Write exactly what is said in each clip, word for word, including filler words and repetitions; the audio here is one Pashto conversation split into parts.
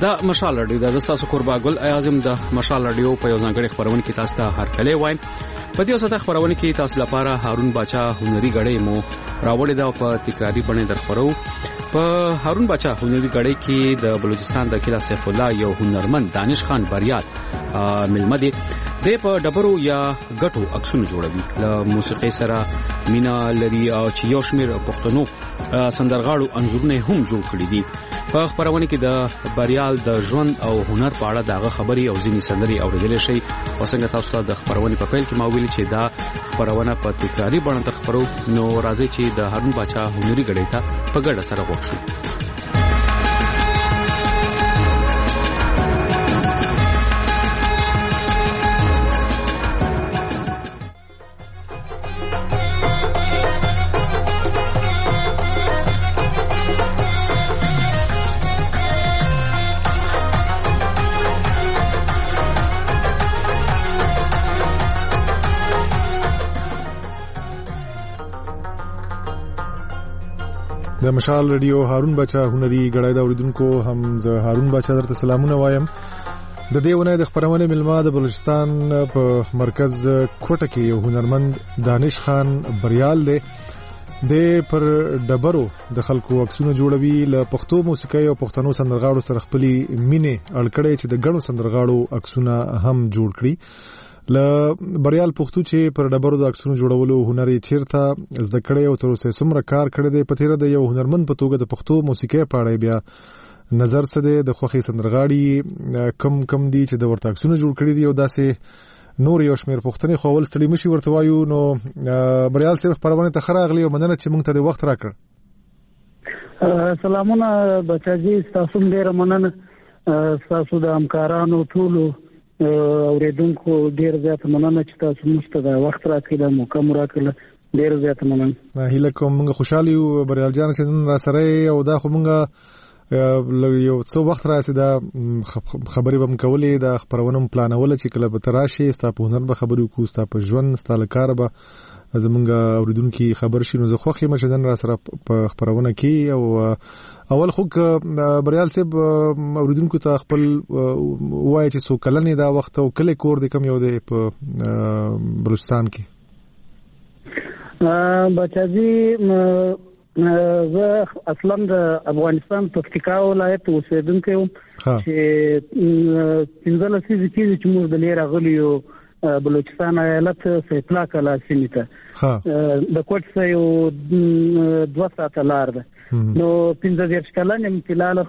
دا مشال رادیو د تاسو قربا ګل اعظم د مشال رادیو په یو ځانګړي خبرونه کې تاسو ته هرکلی وایم. په دې وسه خبرونه کې تاسو لپاره هارون باچا هنري غړې مو راوړې دا په تکراری باندې درخورو. په هارون باچا هنري غړې کې د بلوچستان د کلا سیف الله یو هنرمند دانش خان بریال ملمدي د په ډبرو یا غټو عکسونه جوړوي. له موسیقي سره مینا لري او چې یو شمېر پښتنو سندرغاړو انځورونه هم جوړ کړي دي. په خبرونه کې د بریال د ژوند او هنر په اړه دغه خبري او ځینې سندري اوریدل شي. او څنګه تاسو ته د خبرونه په پیل کې ما ویل چې دا خبرونه په تکراری باندې تخبرو نو راځي چې د هارون باچا هنري غړې ته په ګډه سره وښو. د مشال رادیو هارون باچا هنري غړای دا اوریدونکو هم زه هارون باچا درته سلامونه وایم. د دې ونه د خبرونه ملما د بلوچستان په مرکز کوټه کې یو هنرمند دانش خان بریال دی. د پر ډبرو د خلکو عکسونه جوړوي. له پښتو موسیقي او پښتنو سندرغاړو سره خپلې مینې اړکړې چې د ګڼو سندرغاړو عکسونه هم جوړ کړي. ل بریال پښتو چې پر ډبرو د عکسونو جوړولو هنر یې چیرته زده کړی او تر اوسه څومره کار کړی دی. په تیره د یو هنرمند په توګه د پښتو موسیقي په اړه بیا نظر څه دی؟ د خوښي سندرغاړي کم کم دي چې د ورته عکسونه جوړ کړي دي او داسې نور یو شمېر پښتني خو اول ستړي مشي ورته وایو. نو بریال صاحب خبرونه ته ښه راغلی او مننه چې موږ ته د وخت راکړ. سلامونه بچاجي، تاسو ډېره مننه. تاسو د همکارانو ټولو اوریدونکو ډیر زیات مننه چې تاسو موږ ته د وخت راکړل، موقع مو راکړل. ډیر زیات مننه. هیله کوم موږ خوشاله یو بریال جان چې نن را سره او دا خو موږ یو څو وخت راسي دا خبرې به مکولې د خبرونو پلانول چې کله به تراشي ستا په هنر به خبرې وکړو، ستا په ژوند ستا له کار به زمونږ اوریدونکي خبر شي. نو زه خوښ یم چې نن را سره په خبرونه کې او اول خو بریال صاحب اوریدونکو ته خپل وایي چې څو کلنې دا وخت او کله کور دی کوم یو دی په بلوچستان کې؟ بچاجي زه اصلا د افغانستان پکتیکا ولایت اوسیدونکی یم چې پنځه لسیزې کېږي چې موږ د لرې راغلي یو بلوچستان ایالت سیفلا کلا سیمې ته. د کوټ څخه یو دوه ساعته لار ده. نو پنځه دېرش کلن یم فلحاله.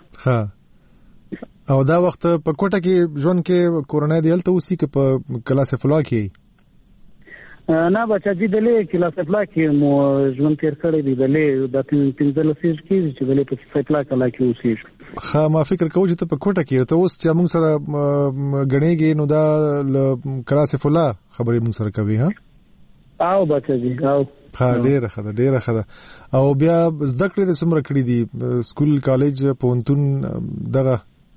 او دا وخت په کوټه کې ژوند کې کورنۍ دی هلته اوسي که په کلا سیفلا کې؟ نه بچاجي دلې کلا سیفلا کې مو ژوند تیر کړی دی. دلې د پنځه لسیزې کېږي چې دلې په سیفلا کلا کې اوسېږم. ښه، ما فکر کوم چې ته په کوټه کې ته اوس چې موږ سره ګڼېږې نو دا کلا سیفلا خبرې موږ سره کوي. ها او بچاجي او ښه، ډېره ښه ده ډېره ښه ده. او بیا زده کړې دې څومره کړي دي؟ سکول، کالج، پوهنتون دغه؟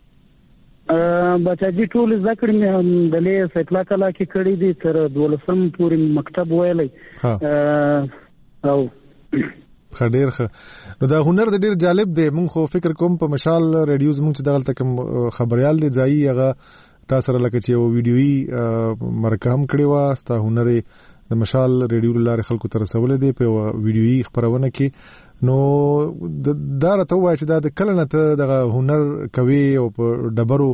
بچاجي ټول زده کړې مې دلې سیفلا کلا کې کړي دي تر دولسم پورې مکتب ویلی. او ښه، ډېر ښه. نو دا هنر د ډېر جالب دی. مونږ خو فکر کوم په مشال ریډیو زمونږ چې دغلته کوم خبریال دی ځایي هغه تا سره لکه چې یو ویډیویي مرکه هم کړې وه. ستا هنر د مشال ریډیو له لارې خلکو ته رسولی دی په یوه ویډیویي خپرونه کې. نو دا راته ووایه چې دا د کله نه ته دغه هنر کوې او په ډبرو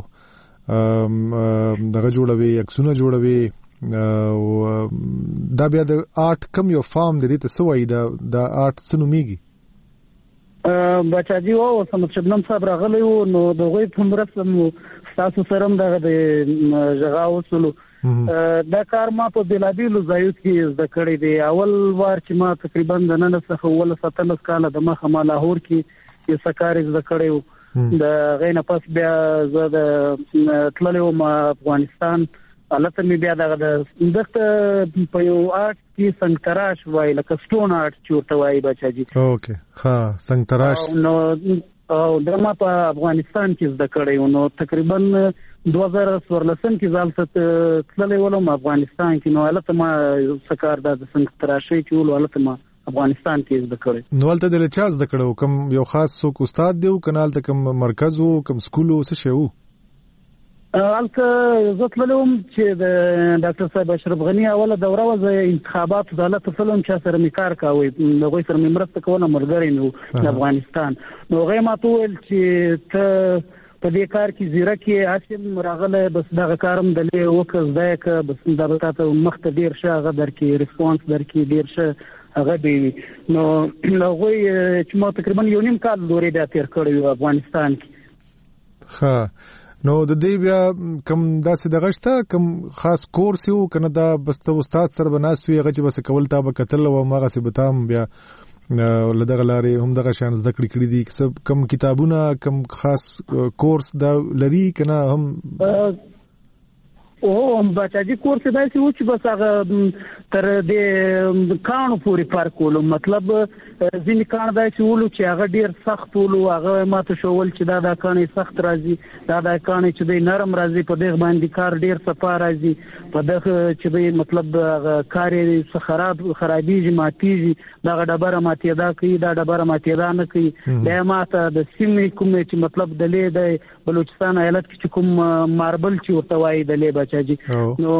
دغه جوړوې، عکسونه جوړوې، دا بیا د آرټ کم یو فارم دی دې ته څه وایي؟ دا آرټ څه نومیږي؟ بچاجي او سمت شبنم صاحب راغلی وو نو د هغوی په مرسته مو ستاسو سره هم دغه د غږا وصلو. دا کار ما په بېلابېلو ځایو کې زده کړی دی. اول وار چې ما تقریبا د نولس څخه اوولس اتلس کاله د مخه ما لاهور کې یو څه کار زده کړی و. د هغې نه پس بیا زه د تللی وم افغانستان. هلته مې بیا دغه د دغه په یو آرټ کې سنګ تراش وایي، لکه سټون آرټ چې ورته وایي بچاجي. اوکې، ښه، سنګ تراش. نو دا ما په افغانستان کې زده کړی و. نو تقریبا دوه زره څوارلسم کې زه هلته تللی ولم افغانستان کې. نو هلته ما څه کار دا د سنګ تراشۍ چې ولو هلته ما افغانستان کې زده کړې. نو ولته د چا زده کړو؟ کوم یو خاص څوک استاد دی او کنال ته کوم مرکز او کوم سکول او څه شی وو؟ البته زه تللم چې د ډاکټر صاحب اشرف غنی اوله دوره وه انتخابات عدالت فلم چې سره مې کار کاوه هغوی سره مې مرسته کوله ملګری مې و د افغانستان. نو هغوی ما ته وویل چې ته په دې کار کې زیرک یې هسې راغلی بس دغه کار هم دلې وکړه زده یې کړه بس دغه تا ته مخته ډېر ښه هغه درکړي ریسپانس درکړي ډېر ښه هغه به وي. نو هغوی چې ما تقریبا یو نیم کال لورې بیا تېر کړی و افغانستان کې. ښه نو د دې بیا کوم داسې دغه شته کوم خاص کورس یو کنه دا بس ته استاد سره به ناست وي هغه چې بس کول تا به کتل او هماغسې به تا هم بیا له دغه لارې هم دغه شیان زده کړي کړي دي کوم کتابونه کوم خاص کورس دا لري که نه هم او بچاجي کورس داسې و چې بس هغه تر دې کاڼو پورې کار کولو مطلب ځینې کاڼ داسې ولو چې هغه ډېر سخت ولو هغه ماته ښول چې دا دا کاڼې سخت راځي دا دا کاڼې چې دی نرم راځي په دغه باندې کار ډېر صفا راځي په دغه چې دی مطلب هغه کار یې خراب خرابېږي ماتېږي دغه ډبره ماتېدا کوي دا ډبره ماتېدا نه کوي بیا ماته د سیمې کومې چې مطلب دلې د بلوچستان ایالت کې چې کوم ماربل چې ورته وایي دلې بچ نو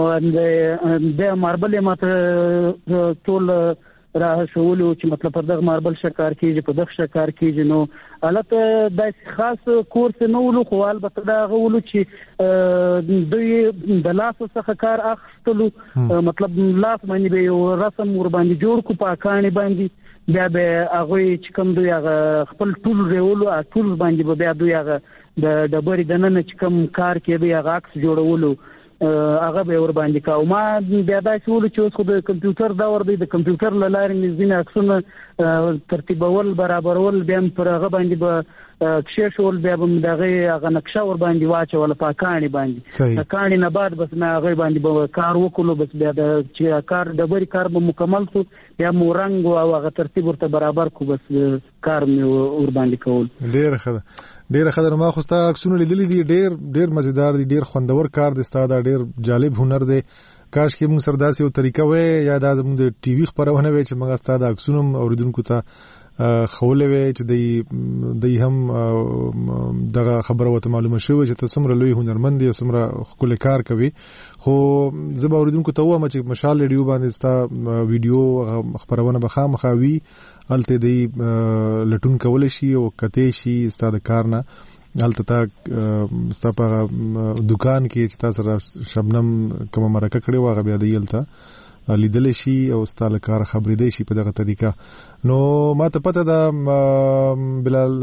د ماربل ماته ټول را شولو چې مطلب په دغه ماربل شکار کیږي په دغه شکار کیږي. نو البته داسې خاص کورس نه ولو خو البته دا غوولو چې دوی د لاس څخه کار اخستلو مطلب لاس باندې به یو رسم ور باندې جوړ کو پاکانی باندې بیا به هغه چې کوم دوی هغه خپل ټول ریولو ټول باندې بیا دوی هغه د ډبرې د نن چې کوم کار کوي هغه عکس جوړولو هغه به ور باندې کاو. ما بیا داسې ولو چې اوس خو د کمپیوټر دور دی د کمپیوټر له لارې مې ځینې عکسونه ترتیبول برابرول بیا پر هغه باندې به کښېښول بیا به مې د هغې هغه نقشه ور باندې واچوله په کاڼي باندې د کاڼي نه بعد بس مې هغې باندې به کار وکړلو بس بیا د چې کار ډبرې کار به مکمل شو بیا مو رنګ او هغه ترتیب ورته برابر کړو بس کار مې ور باندې کول. ډېره ښه ده ډېره ښه ده. ما خو ستا عکسونه لیدلي دي ډېر ډېر مزیدار دي ډېر خوندور کار دی ستا دا ډېر جالب هنر دی. کاش کې موږ سره داسې یو طریقه وی یا دا زموږ د ټي وي خپرونه وی چې موږ ستا د عکسونه هم اورېدونکو ته ښولی وی چې دی دی هم دغه خبره ورته معلومه شوې چې ته څومره لوی هنرمند یې څومره ښکلی کار کوي. خو زه به اورېدونکو ته ووایم چې مشال ریډیو باندې ستا ویډیو خپرونه به خامخا وي هلته دی لټون کولی شي او کتی شي ستا د کار نه هلته تا ستا په دکان کې چې تا سره شبنم کومه مرکه کړې وه هغه بیا دی هلته لیدلی شي او ستا له کاره خبرېدی شي په دغه طریقه. نو ما ته پته ده بلال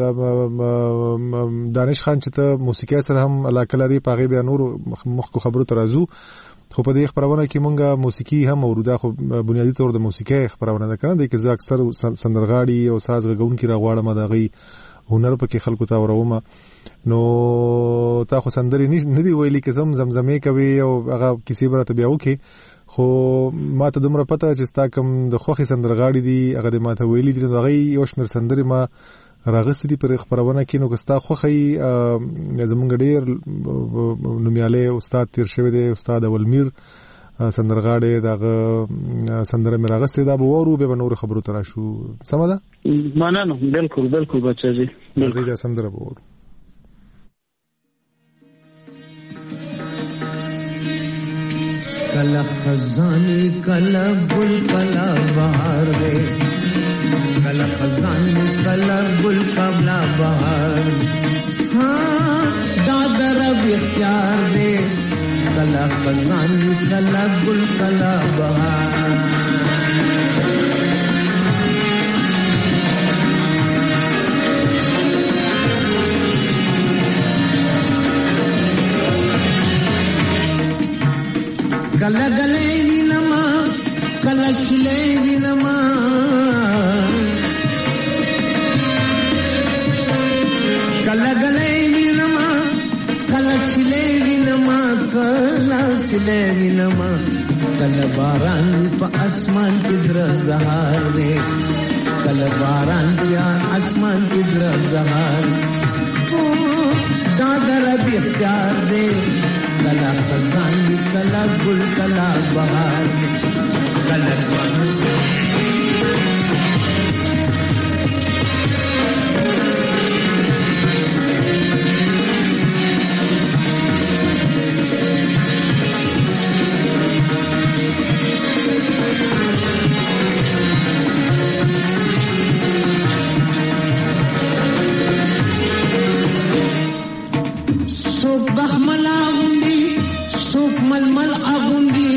دانش خان چې ته موسیقۍ سره هم علاقه لري په هغې بیا نورو مخکو خبرو ته راځو خو په دې خپرونه کې مونږ موسیقي هم اورو دا خو بنیادي طور د موسیقۍ خپرونه ده که نه دی که زه اکثر سندرغاړي او ساز غږونکي راغواړم د هغوی هنر پکې خلکو ته اوروم. نو تا خو سندرې نه دي ویلي که زم زمزمې کوي او هغه کیسې به راته بیا وکړې خو ما ته دومره پته چې ستا کوم د خوښې سندرغاړي دي هغه دې ما ته ویلي دي نو د هغوی یو شمېر سندرې ما راغستې دي پر خپرونه کې. نو که ستا خوښه زمونږ ډېر نومیالی استاد تیر شوی دی استاد اولمیر سندرغاړی دغه سندره مې راغستې دا به واورو بیا به نورو خبرو ته راشو سمه ده؟ مننه بلکل بلکل بچاجي راځئ دا سندره به واورو. کلا خزانی کلا گل کلا بہار دے کلا خزانی کلا گل کلا بہار ہاں دادر اب اختیار دے کلا خزانی کلا گل کلا بہار کلا گلے وینما کلا شلے وینما کلا گلے وینما کلا شلے وینما کلا شلے وینما کلا باران په اسمان کې در زهار دے کلا باران یا اسمان کې در زهار دا در اب اختیار دے کلا خزانی کلا گل کلا بہار کلا اغوندي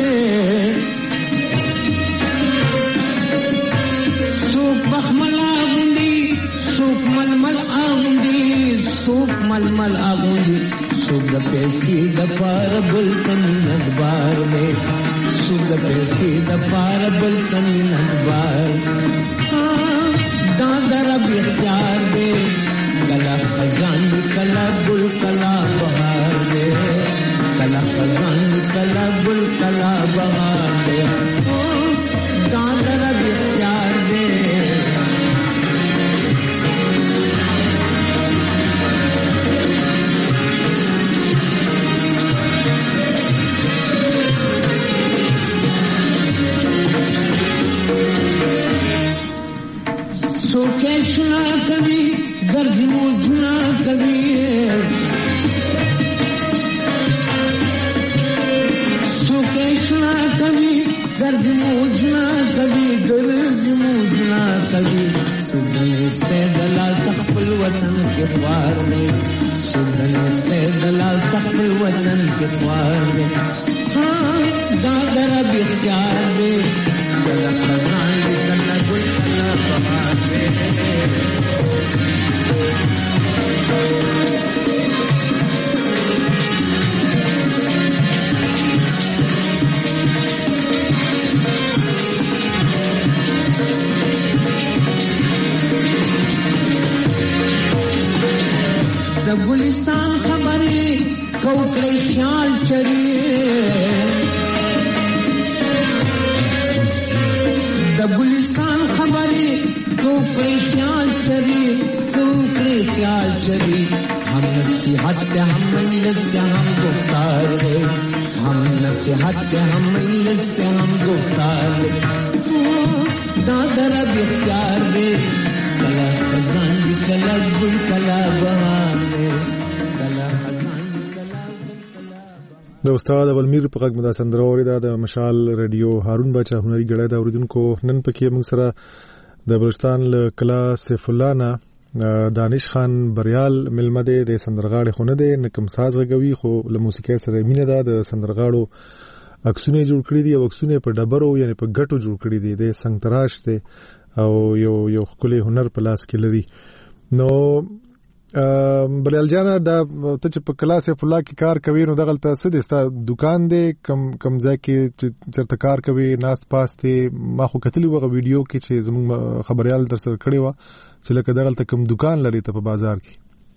سوق مخمل اغوندي سوق ململ اغوندي سوق ململ اغوندي سوق د پیسې د پار بل تنن بار میں سوق د پیسې د پار بل تنن بار دا در اختیار دے کلا خزان کلا بل کلا بہار دے کلا خزان کلا بل کلا بہار دے دا در اختیار دے سوکیشنا کبھی درج موجنا کبھی سوکیشنا کبھی درج موجنا کبھی درج موجنا کبھی سدن استدلا سقل وطن کے خوار میں سدن استدلا سقل وطن کے خوار میں ہاں دادر اب اختیار دے کلا خزان کلا گل کلا بہار دے د ګلستان خبرې کوکړې خیال چری د ګلستان خبرې کوکړې خیال چری کوکړې خیال چری हम नसीहत हम मजलिस हम गुफ्तार दे हम नसीहत हम मजलिस हम गुफ्तार दे दादर अब इख्तियार दे कला खजान कला गुल कला बहार दे कला खजान कला गुल कला د استاد اولمیر په غږ مدا سندره اوریدا د مشال رادیو هارون بچا هنري غړې دا اوریدونکو نن پکې موږ سره د بلوچستان له کلا سیف الله نه دانش خان بریال ملمده د سندرغاړي خونه ده نکم ساز غوي خو له موسیقي سره مینه ده د سندرغاړو اکسونه جوړ کړی دي او اکسونه په ډبرو یعنی په ګټو جوړ کړی دي د څنګه تراش ته او یو یو خپل هنر په لاس کې لري نو بریال جان دا ته چې په کلاس په لا کې کار کوي نو دغه ته څه دي ستا دکان دی کم کم ځای کې چرته کار کوي ناست پاسته ما خو کتلی وغه ویډیو کې چې زموږ خبريال در سره کړی و چې لکه دغه ته کوم دکان لري ته په بازار کې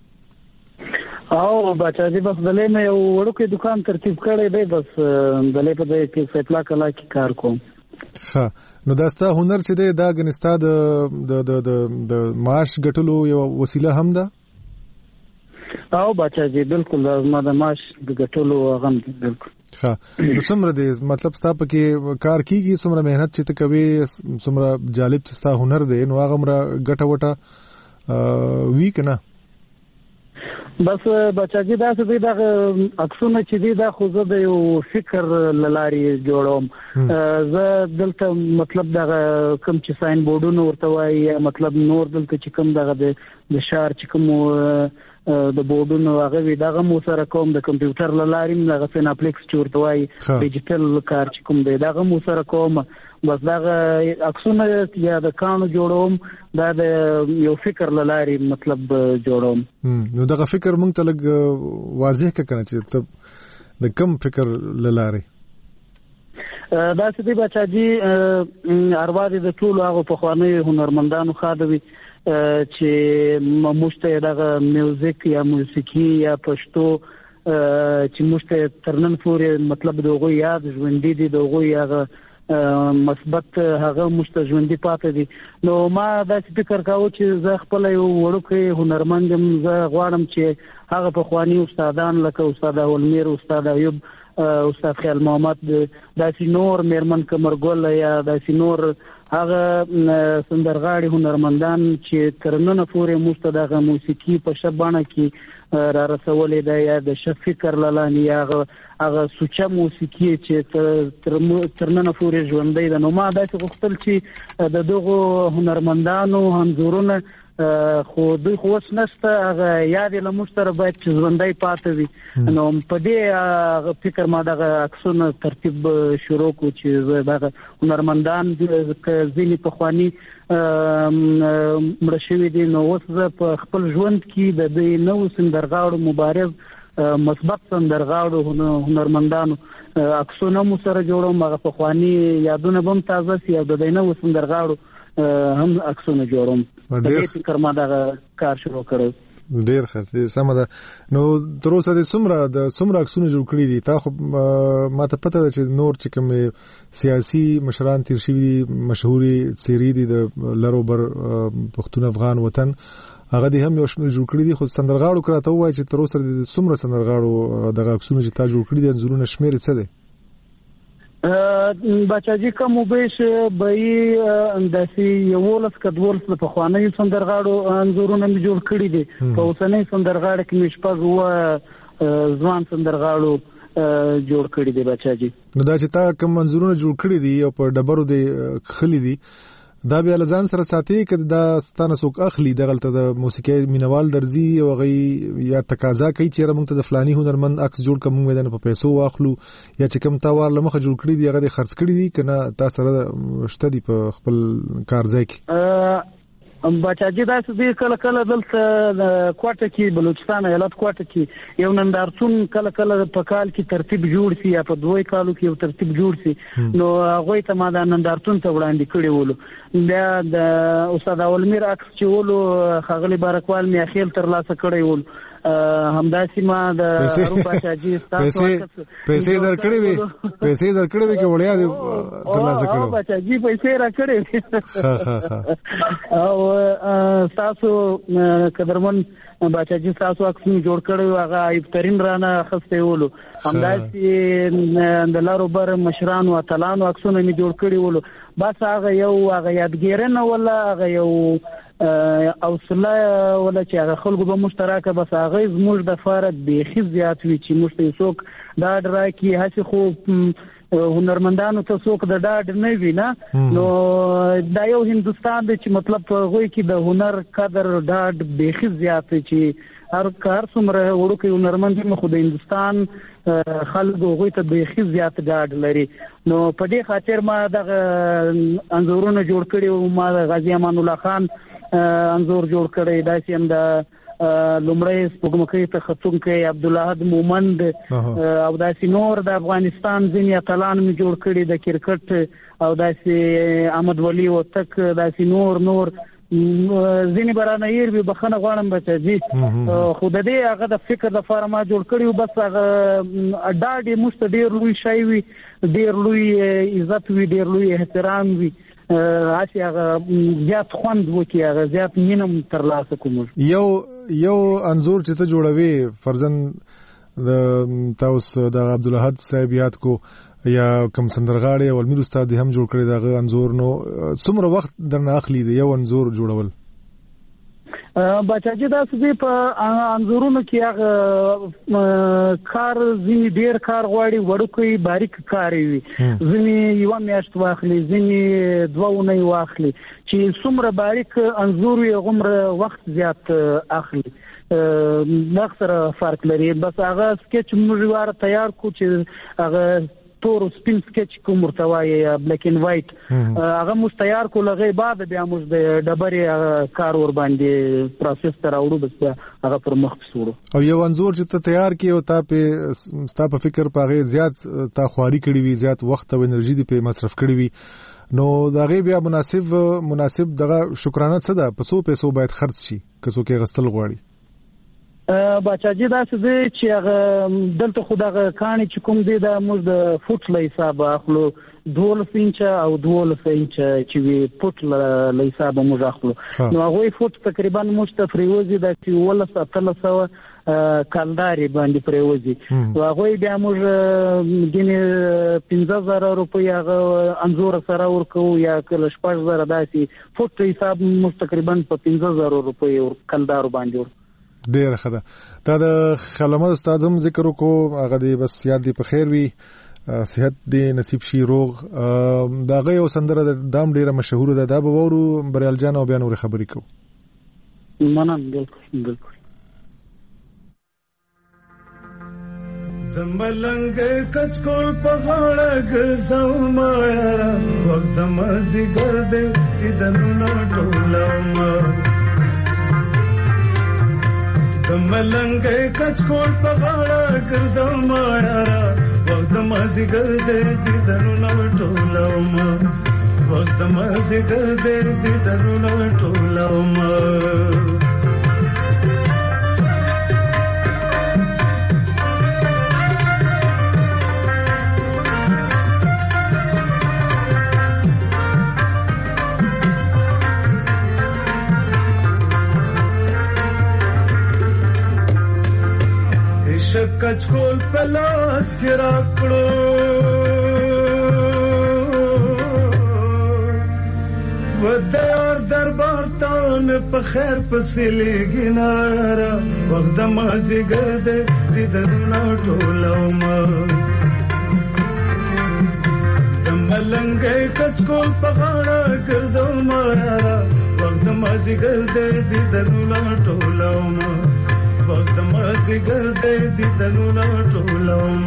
او بچا دې بس دلې مې یو وړوکی دکان ترتیب کړی دی بس دلې په دې کې فیصله کلا کې کار کوم ها نو دا ستا هنر چې دی دا ګنستا د د د معاش ګټلو یو وسیله هم ده او بچا جی بالکل ما د معاش د ګټلو غم دی بالکل ها نو څومره دی مطلب ستا په کې کار کیږي څومره مهنت چې ته کوي څومره جالب چې ستا هنر دی نو هغه مره ګټه وټه وی کنه بس بچا جی دا څه دی دا اکسونه چې دی دا خو زه د یو فکر للاري جوړوم زه دلته مطلب دا کوم چې ساين بورډونو ورته وایي مطلب نور دلته چې کوم دغه د شهر چې کوم د بورډونو هغه وی دغه مو سره کوم د کمپیوټر لاري دغه سیناپلیکس چې ورته وایي ډیجیټل کار چې کوم دی دغه مو سره کوم بس دغه اکسونه یا د کانو جوړوم دا د یو فکر لاري مطلب جوړوم نو دغه فکر مونږ ته لګ واضح کړه چې ته د کم فکر لاري دا چې دی بچا جی ارواز د ټولو هغه په خواني هنرمندانو خاطر چې مشته دغه میوزیک یا موسیقي یا پښتو چې مشته ترنن پورې مطلب دغه یاد ژوندۍ دي دغه هغه مثبت هغه مستجوندي پاتې دي نو ما دا فکر کاوه چې زه خپل یو وړوکی هنرمندم زه غواړم چې هغه په خواني استادان لکه استاد اولمیر استاد ایوب استاد خیال محمد داسې نور میرمن کمرګل یا داسې نور هغه سندرغاړي هنرمندان چې تر نن پورې موږ ته دغه موسیقي په شبانه کې را رسولې ده یا د ښه فکر له لاندې یا هغه سوچه موسیقي چې تر نن پورې ژوندۍ ده. نو ما داسې غوښتل چې د دغو هنرمندانو انځورونه خو دوی خو اوس نشته، هغه یاد یې له موږ سره باید چې ژوندی پاتې وي. نو په دې فکر ما دغه عکسونه ترتیب شروع کړو چې دغه هنرمندان ځینې پخواني مړه شوي دي، نو اوس زه په خپل ژوند کې د دې نوو سندرغاړو مبارز مثبت سندرغاړو هنرمندانو عکسونه مو سره جوړوم، هغه پخواني یادونه به هم تازه سي او د دې نوو سندرغاړو هم عکسونه جوړوم. په دې فکر ما دغه کار شروع کړی. ډېر ښه، سمه ده. نو تر اوسه د څومره د څومره عکسونه جوړ کړي دي؟ تا خو ما ته پته ده چې نور چې کوم سیاسي مشران تیر شوي دي، مشهوري څېرې دي د لر او بر پښتون افغان وطن، هغه دې هم یو شمېر جوړ کړي دي. خو سندرغاړو که راته ووایي چې تر اوسه د څومره سندرغاړو دغه عکسونه چې تا جوړ کړي دي انځورونه شمېر یې څه دی؟ بچاجي کوم وبېش به یې داسې یولس که دولس د پخوانیو سندرغاړو انځورونه مې جوړ کړي دي. په اوسنۍ سندرغاړو کې مې شپږ اووه ځوان سندرغاړو جوړ کړي دي بچاجي. نو دا چې تا کوم انځورونه جوړ کړي دي او په ډبرو دې کښلي دي، دا بیا له ځان سره ساتي که دا ستانه څوک اخلي دغلته د موسیقۍ مینوال درځي او هغوی یا تقاضا کوي چې یاره موږ ته د فلاني هنرمند عکس جوړ کړه، موږ یې نه په پیسو واخلو، یا چې کوم تا وار له مخه جوړ کړي دي هغه دې خرڅ کړي دي که نه تا سره شته دي په خپل کار ځای کې؟ بچاجي داسې دی کله کله دلته کوټه کې بلوچستان ایالت کوټه کې یو نندارتون کله کله په کال کې ترتیب جوړ شي یا په دوی کالو کې یو ترتیب جوړ شي، نو هغوی ته ما دا نندارتون ته وړاندې کړي ولو. بیا د استاد اولمیر عکس چې ولو ښاغلي بارکوال مې اخیل ترلاسه کړی ولو، همداسې ما د هارون بچاجي ستاسو پیسې درکړې وې پیسې درکړې وې که وړیا دې ترلاسه کړو؟ بچاجي پیسې راکړې وې او ستاسو قدرمن بچاجي ستاسو عکس مې جوړ کړی و، هغه ایوب ترین رانه اخیستی ولو. همداسې د لر او بر مشرانو اتلانو عکسونه مې جوړ کړي ولو. بس هغه یو هغه یادګیرنه ولا هغه یو اوصله ولا چې هغه خلکو به مشترکه، بس هغه زموږ د فارد بیخي زیات وي چې موږ ته څوک ډاډ راکړي. هسې خو هنرمندانو ته څوک د ډاډ نه وي نه، نو دا یو هندوستان دی چې مطلب په هغوی کې د هنر قدر ډاډ بیخي زیات دی چې هر کار څومره وړوکی هنرمند وي خو د هندوستان خلکو هغوی ته بیخي زیات ډاډ لري. نو په دې خاطر ما دغه انځورونه جوړ کړي وو. ما د غازي امان الله خان انځور جوړ کړی، داسې هم د لومړی سپوږمکۍ ته ختونکی عبدالاحد مومند او داسې نور د افغانستان ځینې اتلان مې جوړ کړي، د کرکټ او داسې احمد ولي وتک، داسې نور نور ځینې برانهیر وي، بخښنه غواړم بچاجي، خو د دې هغه د فکر لپاره ما جوړ کړي وو. بس هغه ډاډ یې موږ ته ډېر لوی شی وي، ډېر لوی عزت وي، ډېر لوی احترام وي، هسې هغه زیات خوند وکړي، هغه زیات مینه م ترلاسه کړو. یو یو انځور چې ته جوړوې فرضاً د تاسو د عبدالاحد صاحب یاد کو یا کوم سندرغاړی او علمي استاد هم جوړ کړی دغه انځور، نو څومره وخت درنه اخلي د یو انځور جوړول؟ بچاجي داسې دی په انځورونو کې هغه کار ځینې ډېر کار غواړي، وړوکی باریک کار وي، ځینې یوه میاشت واخلي، ځینې دوه اونۍ واخلي. چې څومره باریک انځور وي هغومره وخت زیات اخلي، دغه سره فرق لري. بس هغه سکیچ موږ واره تیار کړو چې هغه تور سپین سکیچ کوم ورته وایي یا بلیک اینډ وایټ، هغه موږ تیار کړو، له هغې بعد بیا موږ د ډبرې کار ورباندې پروسس ته راوړو، بس بیا هغه پر مخ پسې وړو. او یو انځور چې ته تیار کړې او تا پې ستا په فکر په هغې زیات تا خواري کړي وي، زیات وخت او انرژي دې پې مصرف کړي وي، نو د هغې بیا مناسب مناسب دغه شکرانه څه ده؟ په څو پیسو باید خرڅ شي که څوک یې غستل غواړي؟ بچاجي داسې دی چې هغه دلته خو دغه کاڼي چې کوم دی دا موږ د فوټ له حسابه اخلو، دولس انچه او دولس انچه چې وي فوټ له حسابه موږ اخلو. نو هغوی فوټ تقریبا موږ ته پرېوځي دا چې اوولس اتلس سوه کلداري باندې پریوزي هغه بیا موږ ګینه پنځه زره روپۍ هغه انزور سره ورکو یا کله شپږ زره داسي فوټ حساب مستقریبا په پنځه زره روپۍ کلدار باندې ډیر ښه ده دا د خلمه استاد هم ذکر وکړو هغه دی بس یاد دی په خیر وي صحت دې نصیب شي روغ دا غي او سندره د دام ډیره مشهور ده دا به ورو بریال جان او بیان ور خبرې کو منم بالکل بالکل د ملنګ کچکول په غاړه ګرځاو ما یارا وخت مزي ګر دې دنو ټولم د ملنګ کچکول په غاړه ګرځاو ما یارا وخت مزي ګر دې دنو ټولم وخت مزي ګر دې دنو ټولم کچکول پلاس کې راکړو ودار دربار تان په خیر پسلی ګنارا وخت مازی ګرد دې درنا ټولوم د ملنګ کچکول په غاړه ګرځو مارا وخت مازی ګرد دې درنا ټولوم وخت مازی ګرد دې درنا ټولوم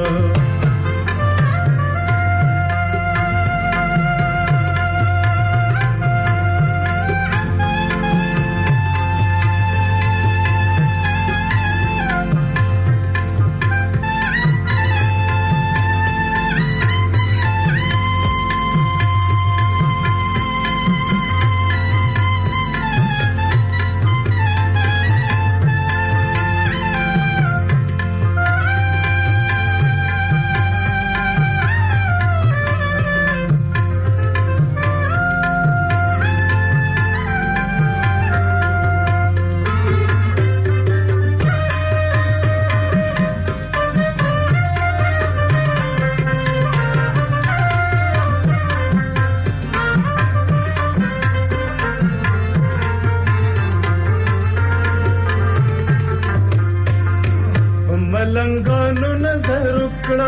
ملنګانو نظر وکړه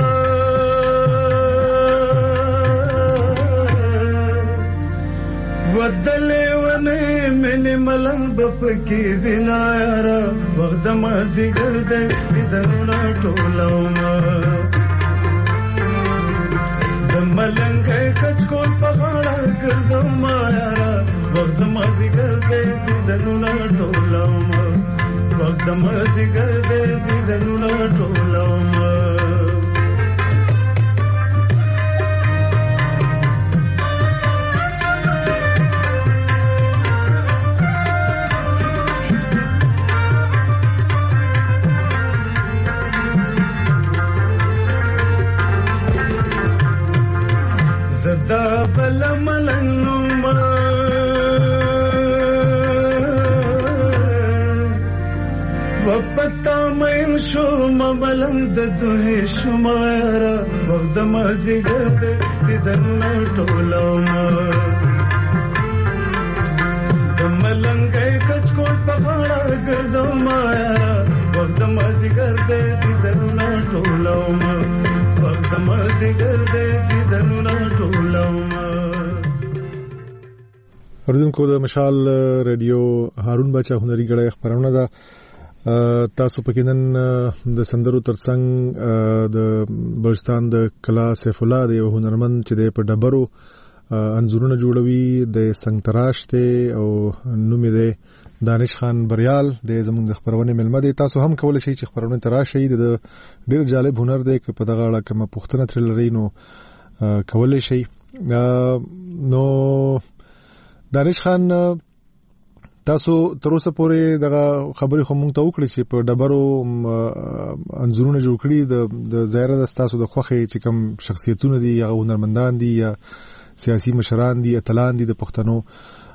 ودلې ونه منې ملنګ بپکې وینا یارا وخت مازی ګرد دې درنا ټولوم د ملنګ کچکول په غاړه ګرځم یارا وخت مازی ګرد دې درنا ټولوم وخت مازی ګرد دې درنا ټولوم زدا بل ملنګ وپتا مې شو ملنګ د دوه شمارا وخت مازی ګرد دې درنا ټولوم د ملنګ کچکول په غاړه ګرځم یارا وخت مازی ګرد دې درنا ټولوم وخت مازی ګرد دې درنا ټولوم. اوریدونکو د مشال ریډیو هارون بچا هنري غړې خبرونه ده تاسو پکې نن د سندرو ترڅنګ د بلوچستان د کلا سیف الله د هنرمند چې په ډبرو انځورونه جوړوي د سنگ تراش ته او نوم یې دانش خان بریال د زموږ د خبرونه ملمه دي تاسو هم کولای شئ چې خبرونه تراشي د ډیر جالب هنر دی چې په دغه اړه کومه پوښتنه تر لري نو کولای شئ. نو دانش خان تاسو تر اوسه پورې دغه خبرې خو مونږ ته وکړې چې په ډبرو انځورونه جوړ کړي د ظاهره د تاسو د خوخي چې کوم شخصیتونه دي یا هنرمندان دي یا سیاسي مشران دي اتلان دي د پښتنو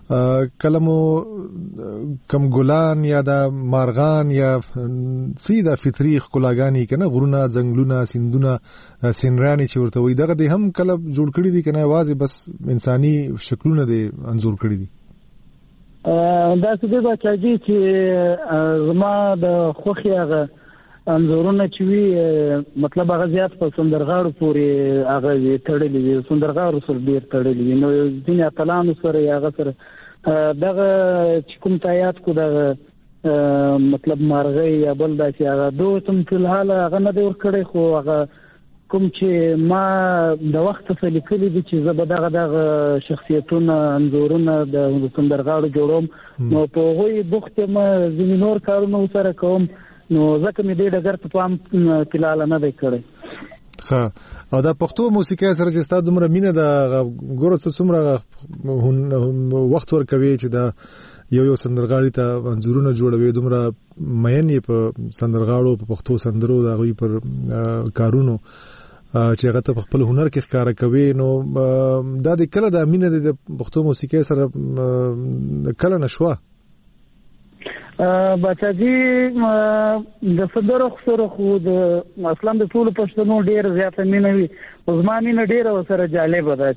کلمو کم ګلان یا د مارغان یا سیده فطری خلاګانی کنه غرونه ځنګلونه سیندونه سینرانی چې ورته وي دغه د هم کله جوړ کړی دي کنه واځي بس انساني شکلونه دي انزور کړی دي دا څه دی بچاجي چې زما د خوخي هغه انزورونه چې وی مطلب هغه زیات په سندرغاړو پورې هغه تړلې دي سندرغاړو سره ډیر تړلې دي نو ځینې اتلانو سره هغه سره دغه چې کوم تایات کو دغه مطلب مارغی یا بل داسې هغه دوه تم په حال هغه نه دی ورکړی خو هغه کوم چې ما د وخت څخه لیکلي دي چې زه به دغه دغه شخصیتونه انځورونه د سندرغاړو جوړوم نو په هغوی بوخت یم ځینې نور کارونه ورسره کوم نو ځکه مې دې ډګر ته پام فی الحال نه دی کړی ښه او دا پښتو موسیقي سره چې ستاسو دومره مینه ده ګوره څه څومره وخت ورکوي چې دا یو یو سندرغاړي ته انځورونه جوړوي دومره مین یې په سندرغاړو په پښتو سندرو د هغوی پر کارونو چې هغه ته په خپل هنر کې ښکاره کوي نو دا د کله د مینه د پښتو موسیقي سره کله نشوه بچاجي د صدر خسر خو د اصلا د ټول پښتنو ډیر زیاته مینه وي زما مینه ډیر سره جالبه ده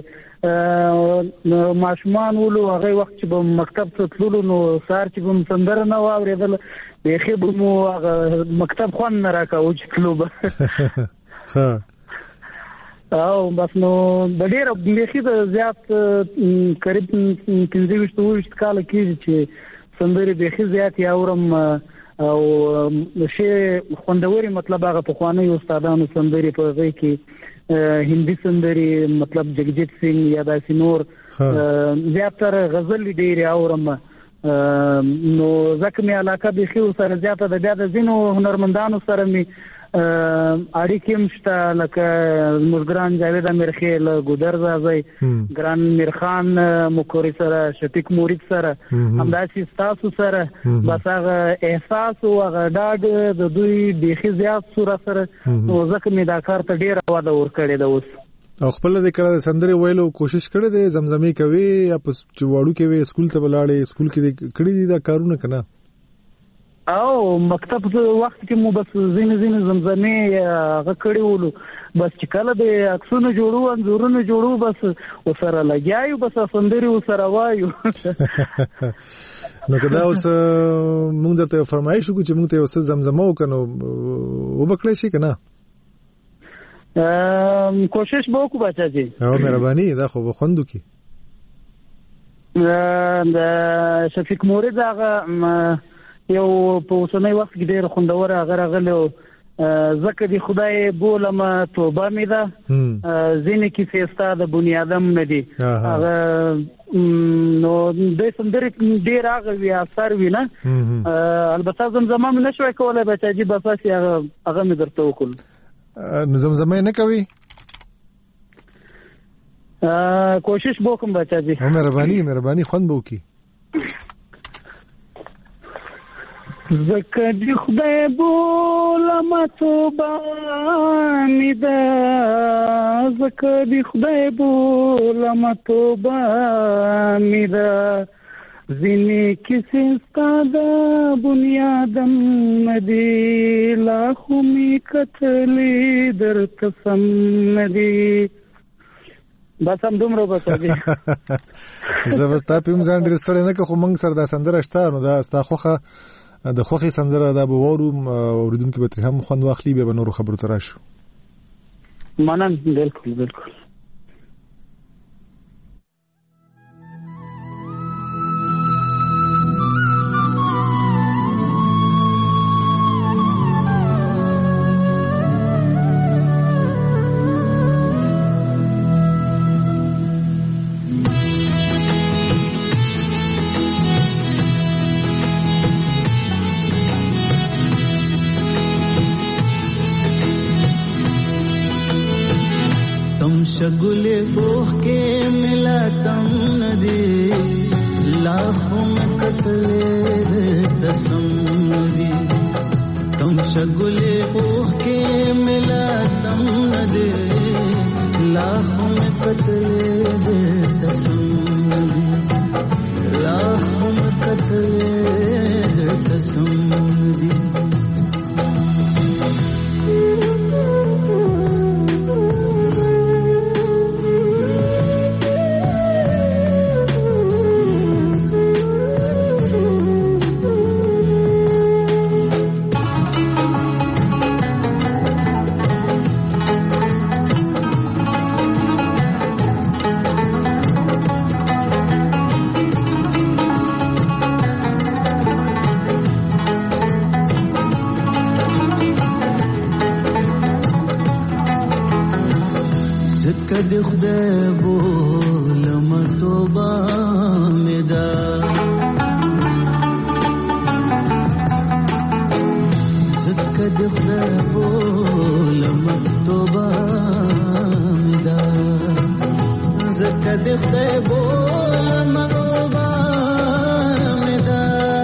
چې ماشومان ولو هغه وخت چې په مکتب ته تللو نو سار چې کوم سندره نه واورېدل بيخي به مو هغه مکتب خوان نه راکاو چې تلو به ها او بس نو د ډیر بيخي د زیات قریب پنځه ویشت کال کې چې سندري بيخي زیات یاورم او شی خوندوري مطلب هغه په خواني استادانو سندري په ځای کې هندي سندري مطلب جگجیت سنگ یا داسې نور زیاتره غزل ډیر یاورم نو ځکه مې علاقه بيخي سره زیاته د بیا د زینو هنرمندانو سره مې اړیکې مشته لکه مزګران جاوید امیرخیل ګودر زازی ګران میرخان مکوري سره شفیق مورید سره همداسې تاسو سره بس هغه احساس او هغه ډاډ د دوی بيخي زیات سره سره نو ځکه مې دا کار ته ډیر واده ورکړی دا اوس او خپل د کله سندري ویلو کوشش کړی دی زمزمي کوي یا په چواړو کې وي سکول ته ولاړې سکول کې کړی دي دا کارونه کنه او مکتب وخت کې مو بس زین زین زمزمه هغه کړی ولو بس چې کله د عکسونو جوړو انځورونو جوړو بس وسره لګیاو بس سندري وسره وایو نو کدا اوس موږ ته فرمایش وکړو چې موږ ته اوس زمزمه وکنو وبکړی شي کنه ام کوشش به وکړو بچاجي او مهرباني دا خو بخوندو کی د شفیق مورید هغه یو په اوسنۍ وخت کې ډېر خوندور هغه راغلی ځکه د خدای بولم توبه مې ده ځینې کیسې ستا د بنیادم نه دي هغه نو د سندرې ډېر هغه وي اثر وي نه البته زمزمه مې نه شوی کولی بچاجي بس هسې هغه هغه مې درته وکړو نو زمزمه یې نه کوي کوشش به وکړم بچاجي مهرباني مهرباني خوند به وکړي زکه دی خدای بولم توبه می ده زکه دی خدای بولم توبه می ده ځینې کیسې ستا د بنیادم ندي لا خو مې کتلې درته سم ندي بس هم دومره بچاجي زه بس تا پیم ځان ډېر ستړی نه که خو موږ سره دا سندره شته نو دا ستا خوښه د خوخي سندره دا به وورو اوریدونکو به تر هم خوند واخلي به نور خبرو تر راشو منن بالکل بالکل شگلے اوہ کے ملا تم ندی لاکھوں میں قتلے دسم ندی تم شگلے اوہ کے ملا تم ندی لاکھوں میں قتلے دسم ندی کتلې درته سم دي د خدای بولم توبه مې ده زکه د خدای بولم توبه مې ده زکه د خدای بولم توبه مې ده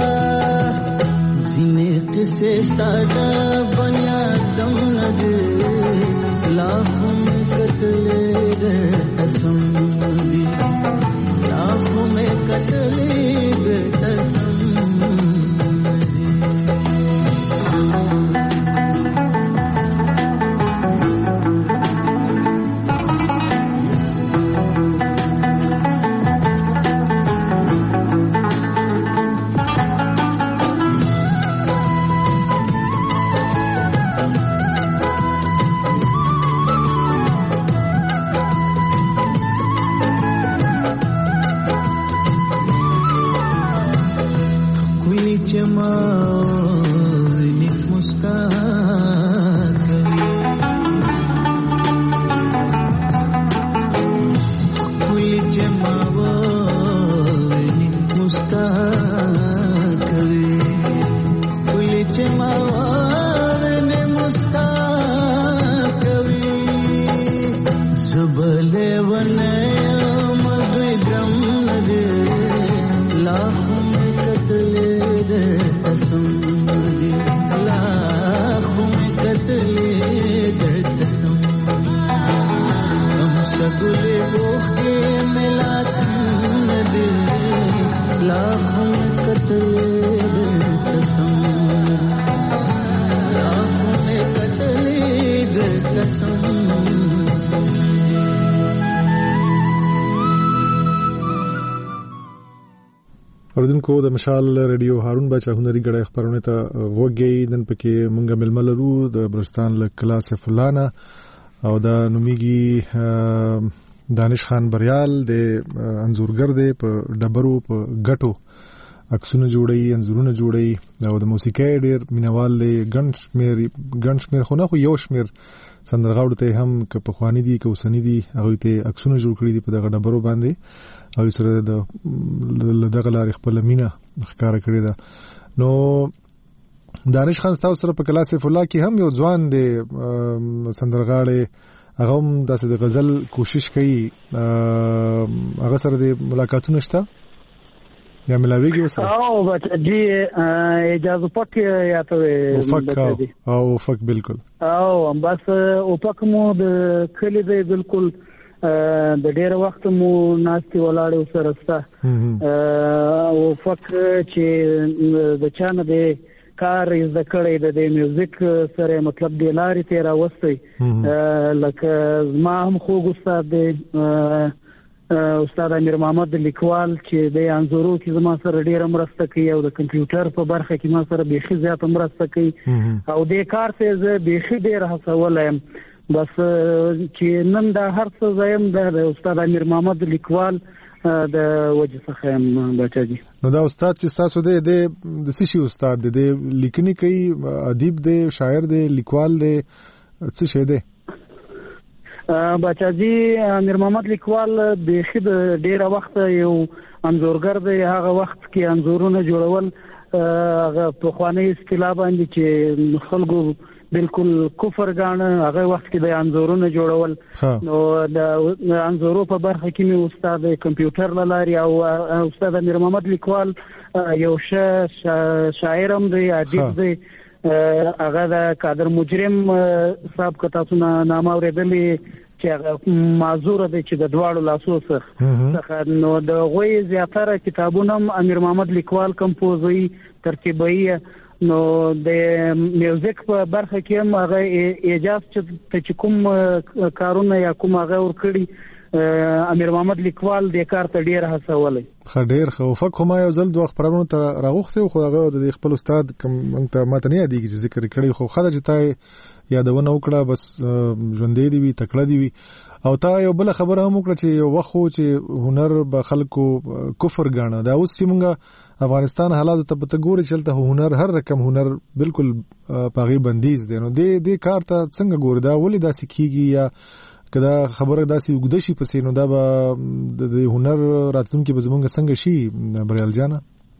ځینې قصې ستا د بنیادم نه دي لاخو مې کتلې درته سم دي لاخو مې کتلې درته سم اوردونکو د مشال رادیو هارون بچا هنري غړې خبرونه ته وګي نن پکې مونږه ململ ورو د بلوچستان له کلاس فلانا او د نومیږي دانش خان بریال د انزورګر دی په ډبرو په غټو عکسونه جوړي انزورونه جوړي او د موسیقۍ ډېر مینوال دی ګنشمیر ګنشمیر خو نه خو یو شمیر سندرغاړو ته هم که په خواني دي که وسني دي هغه ته عکسونه جوړ کړي دي په دغه ډبرو باندې او سره د دغه لارې خپل مینا ښکارا کړی دا نو دانش خان تاسو سره په کلاس فلا کې هم یو ځوان دی سندرغاړي هغه هم د غزل کوشش کوي هغه سره د ملاقاتونه شته یا ملاویږي وسه او بچا جی اجازه پک یا ته فک او فک بالکل او بس او پک مو د کلی دی بالکل د ډېر وخت مو ناستي ولاړ سره ستا او فک چې د چانه د کار ز کړی د میوزیک سره مطلب د لارې تیرا وستي لکه ما هم خو ګستاد د استاد امیر محمد لیکوال چې د انزورو کې زما سره ډېر مرسته کوي او د کمپیوټر په برخه کې ما سره بيخي زیات مرسته کوي او د کار ته زه بيخي ډېر هڅولم بس چې نن دا هر څه زایم د استاد امیر محمد لیکوال د وجه څخه بچاجي نو دا استاد چې تاسو د د سشي استاد د لیکنې کوي ادیب دی شاعر دی لیکوال دی څه شه دی بچاجي امیر محمد لیکوال د خید ډیر وخت یو انزورګر دی هغه وخت کې انزورونه جوړول هغه په خواني اصطلاح باندې چې خلکو بالکل کفر غاڼه هغه وخت کې د انزورونه جوړول نو د انزورو په برخه کې مې استاد کمپیوټر لاري او استاد امیر محمد لیکوال یو شاعر هم دی ادیب دی هغه د قادر مجرم صاحب کتا سونه نامه اوریدلې چې معذور دي چې د دواړو لاسو څخه نو د غوي زیاتره کتابونه امیر محمد لیکوال کمپوزوي ترتیبوي نو د میوزیک په برخه کې هم هغه ایجاز چې کوم کارونه یا کوم هغه ور کړی امیر محمد لیکوال د کار ته ډیر هڅولې خډیر خو فک ما یو ځل دوه خبرونه تر راغوخته خو هغه د خپل استاد کوم ته ماته نه یادېږي چې ذکر کړی خو خدای چې تا یادونه وکړه بس ژوندې دی وي تکړه دی وي او تا یو بل خبره هم وکړه چې یو وخت چې هنر به خلکو کفر ګاڼه دا اوس چې موږ افغانستان حالات ته پته ګوري چلته هنر هر رقم هنر بالکل پاغي بندیز دی نو دې دې کار ته څنګه ګور دا ولې دا سکیږي یا کدا خبره داسې وګد شي پسې نو دا به د هنر راتلونکي به زمونږ څنګه شي بریال جانا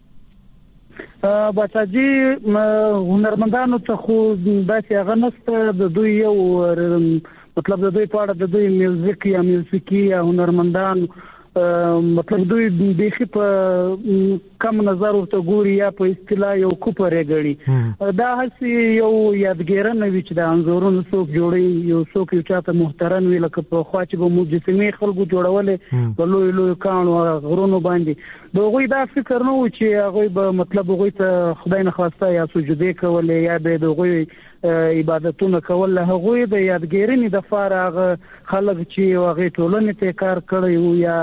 بچاجي هنرمندانو ته خو داسې هغه نسته د دوی یو مطلب د دوی په اړه د دوی میوزیک یا میوزیکي یا هنرمندان مطلب دوی بیخي په کم نظر ورته ګوري یا په اصطلاح یو کوپر غړي دا هسي یو یادګیرنه وی چې د انزورونو څوک جوړي یو څوک یو چاته محترم وی لکه په خوا چې به مجسمه خلکو جوړولې په لوی لوی کانو غرونو باندې دوی دا فکر نه و چې هغه به مطلب هغه ته خدای نه خواسته یا سجده کولې یا به دوی عبادتونه کول هغه د یادګیرنې د فارغ خلک چې هغه ټولنې ته کار کړی یا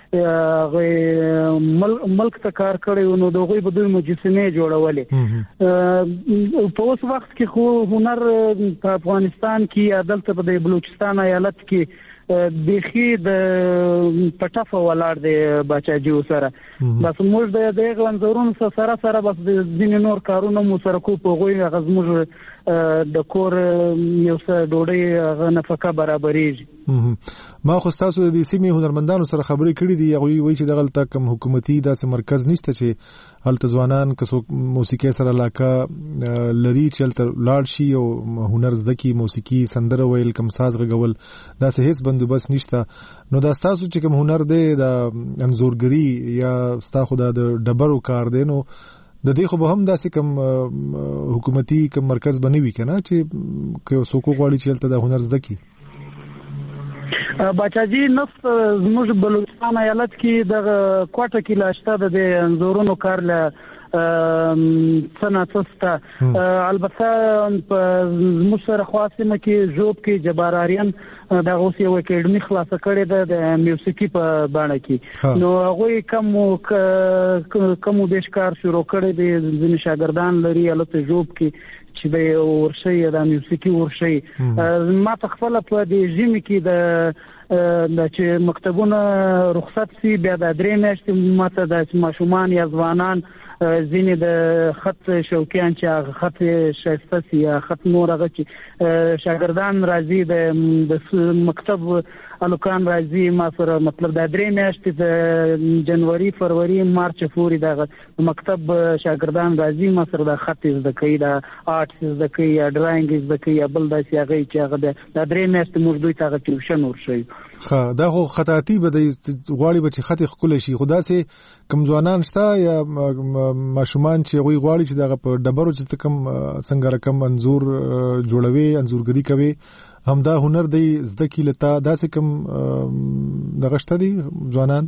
هغه ملک ته کار کړی نو دوی به دوی مجسمه جوړولې په اوس وخت کې خو هنر په افغانستان کې عدالت په بلوچستان ایالت کې بيخي د پټافه ولاړ دی بچاجي سره بس موږ د دغه انځورونو سره سره بس د ځینې نور کارونه مو سره کو په غوي غزموږ د کور یو څه ډوډۍ غ نفقه برابرېږي ما خو تاسو د سیمې هنرمندانو سره خبرې کړې دي هغه وایي چې دغه تک حکومتي داسې مرکز نشته چې هلته ځوانان کسو موسیقي سره علاقه لري چې هلته لاړ شي او هنر زده کی موسیقي سندره ویل کم ساز غول داسې هیڅ بندوبست نشته نو دا تاسو چې کوم هنر دی د انزورګری یا تاسو د ډبرو کار دی نو د دې خو به هم داسې کوم حکومتي کوم مرکز بنوي کنه چې که څوک غواړي چې هلته د هنر زده کی بچاجي نفس زموږ بلوچستان ایالت کې د کوټه کې لاشته د انزورونو کار له صنعتسته البته زموږ سره خاصه کې جوب کې جباراریان دا اوس یو اکیډمي خلاصه کړې ده د میوزیکي په باندې کې نو هغه کوم کوم د ښکار شروع کړې دي ځینې شاګردان لري البته جوب کې چې د ورشي د میوزیکي ورشي ما تخفل په دې ژمي کې د د چې مکتبونه رخصت سي بیا د درې میاشتې ماته د ماشومان یا ځوانان ځینې د خط شوقیان چې خط شایسته سي یا خط نور هغه چې شاګردان راځي د مکتب الوکان راځي ما سره مطلب د درې میاشتې د جنوري فروری مارچ پورې د مکتب شاګردان راځي ما سره د خط زده کوي د آرټس زده کوي یا ډراینګ زده کوي یا بل داسې هغه چې هغه د درې میاشتې موږ دوی ته ټیوشن ورشي ها دا خو خطاطي به د غواړي به چې خط خپل شي خدا سي کم ځوانان شته یا ماشومان چې غوي غواړي چې دغه په ډبرو چې کم څنګه رقم انزور جوړوي انزورګری کوي همدا هنر دی زده کی لتا داسې کم دغشته دي ځوانان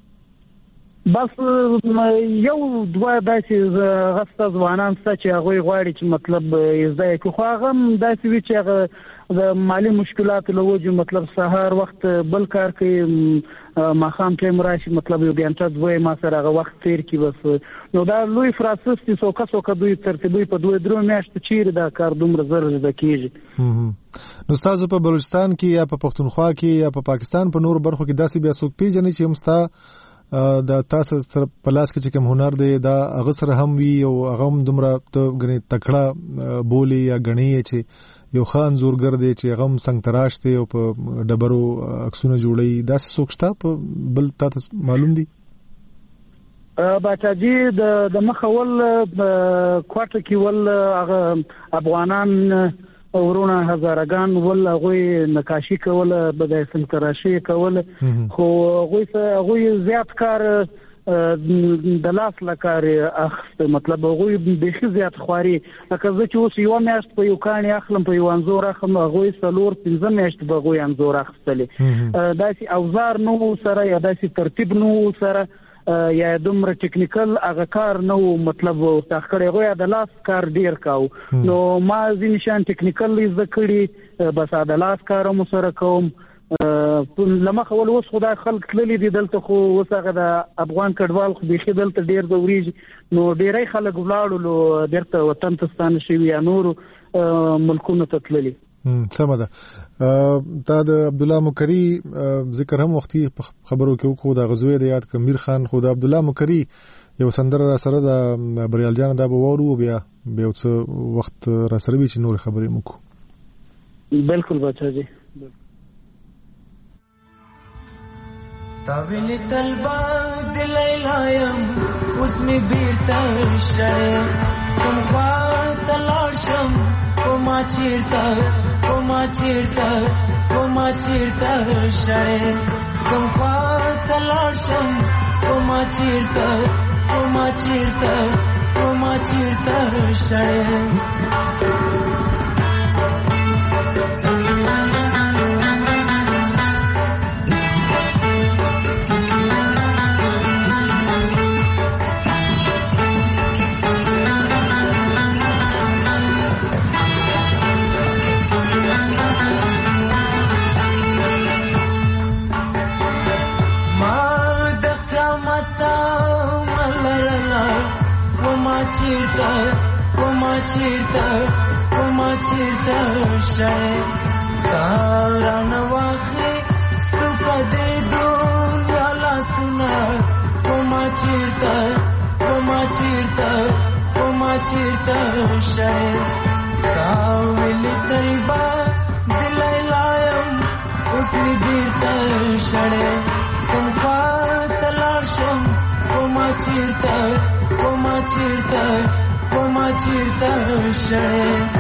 بس یو دوه داسې غسته ځوانان چې هغه غواړي چې مطلب زده کوي خو هغه داسې وی چې هغه د مالی مشکلات له وجه مطلب سهار وخت بل کار کوي ماخام ټیم راشي مطلب یو ګنټه دوی ما سره هغه وخت تیر کی بس نو دا لوی فراسس چې څوک څوک دوی ترتیبي په دوه درو میاشتې چیرې دا کار دومره زر زده کیږي نو تاسو په بلوچستان کې یا په پښتونخوا کې یا په پاکستان په نور برخو کې داسې بیا څوک پیژني چې همستا دا تاسو سره پلاس کې چې کوم هنر دی دا هغه سره هم وی او هغه هم دومره ته غني تکړه بولی یا غنی چې یو خان زورګر دی چې غم څنګه تراش دی او په ډبرو عکسونه جوړي دا سوکشتا په بل تاسو معلوم دي باچاجي د د مخول کوټه کې ول هغه افغانان ورونه هزارګان ول هغه نقاشي کول بدای سم تراشي کول خو هغه هغه زیات کار د لاس لکار اخست مطلب هغه به زیات خواري لکه زه چې اوس یو میاشت په یو کاني اخلم په یو انزور اخلم هغه سلور پنځه میاشت به هغه انزور اخستلې داسې اوزار نو سره یا داسې ترتیب نو سره یا دومره ټیکنیکل هغه کار نو مطلب تاخکړې غویا د لاس کار ډیر کاو نو ما ځین شان ټیکنیکل زده کړی بس د لاس کار مو سره کوم لمخ اول اوس خدای خلق تللی دي دلته خو اوس هغه د افغان کډوال خو به دلته ډیر د وریج نو ډیرای خلک ولاړو درته وطن ته ستانه شي یا نور ملکونو ته تللی سمه ده. تا د عبد الله مکری ذکر هم وختي خبرو کې وکړو د غزوې د یاد کمیر خان خو د عبد الله مکری یو سندره را سره د بریال جان دا به وورو بیا بیا څه وخت را سره وی چې نور خبرې مکو. بالکل بچا جی تاویل طلبا دلیلایم اس میں بیرتا شړې کوم خوا تلاشم کوما چیرتا کوما چیرتا کوما چیرتا شړې کوم خوا تلاشم کوما چیرتا کوما چیرتا کوما چیرتا شړې چیرتا کوما چیرتا کوما چیرتا شړې تاران واخې ستوپا دې دنیا لاسونه کوما چیرتا کوما چیرتا کوما چیرتا شړې تاویل طلبا دلیلایم اوس می بیرته شړې کوم خوا تلاشم کوما چیرتا کوما چیرتا کوما چیرتا شړې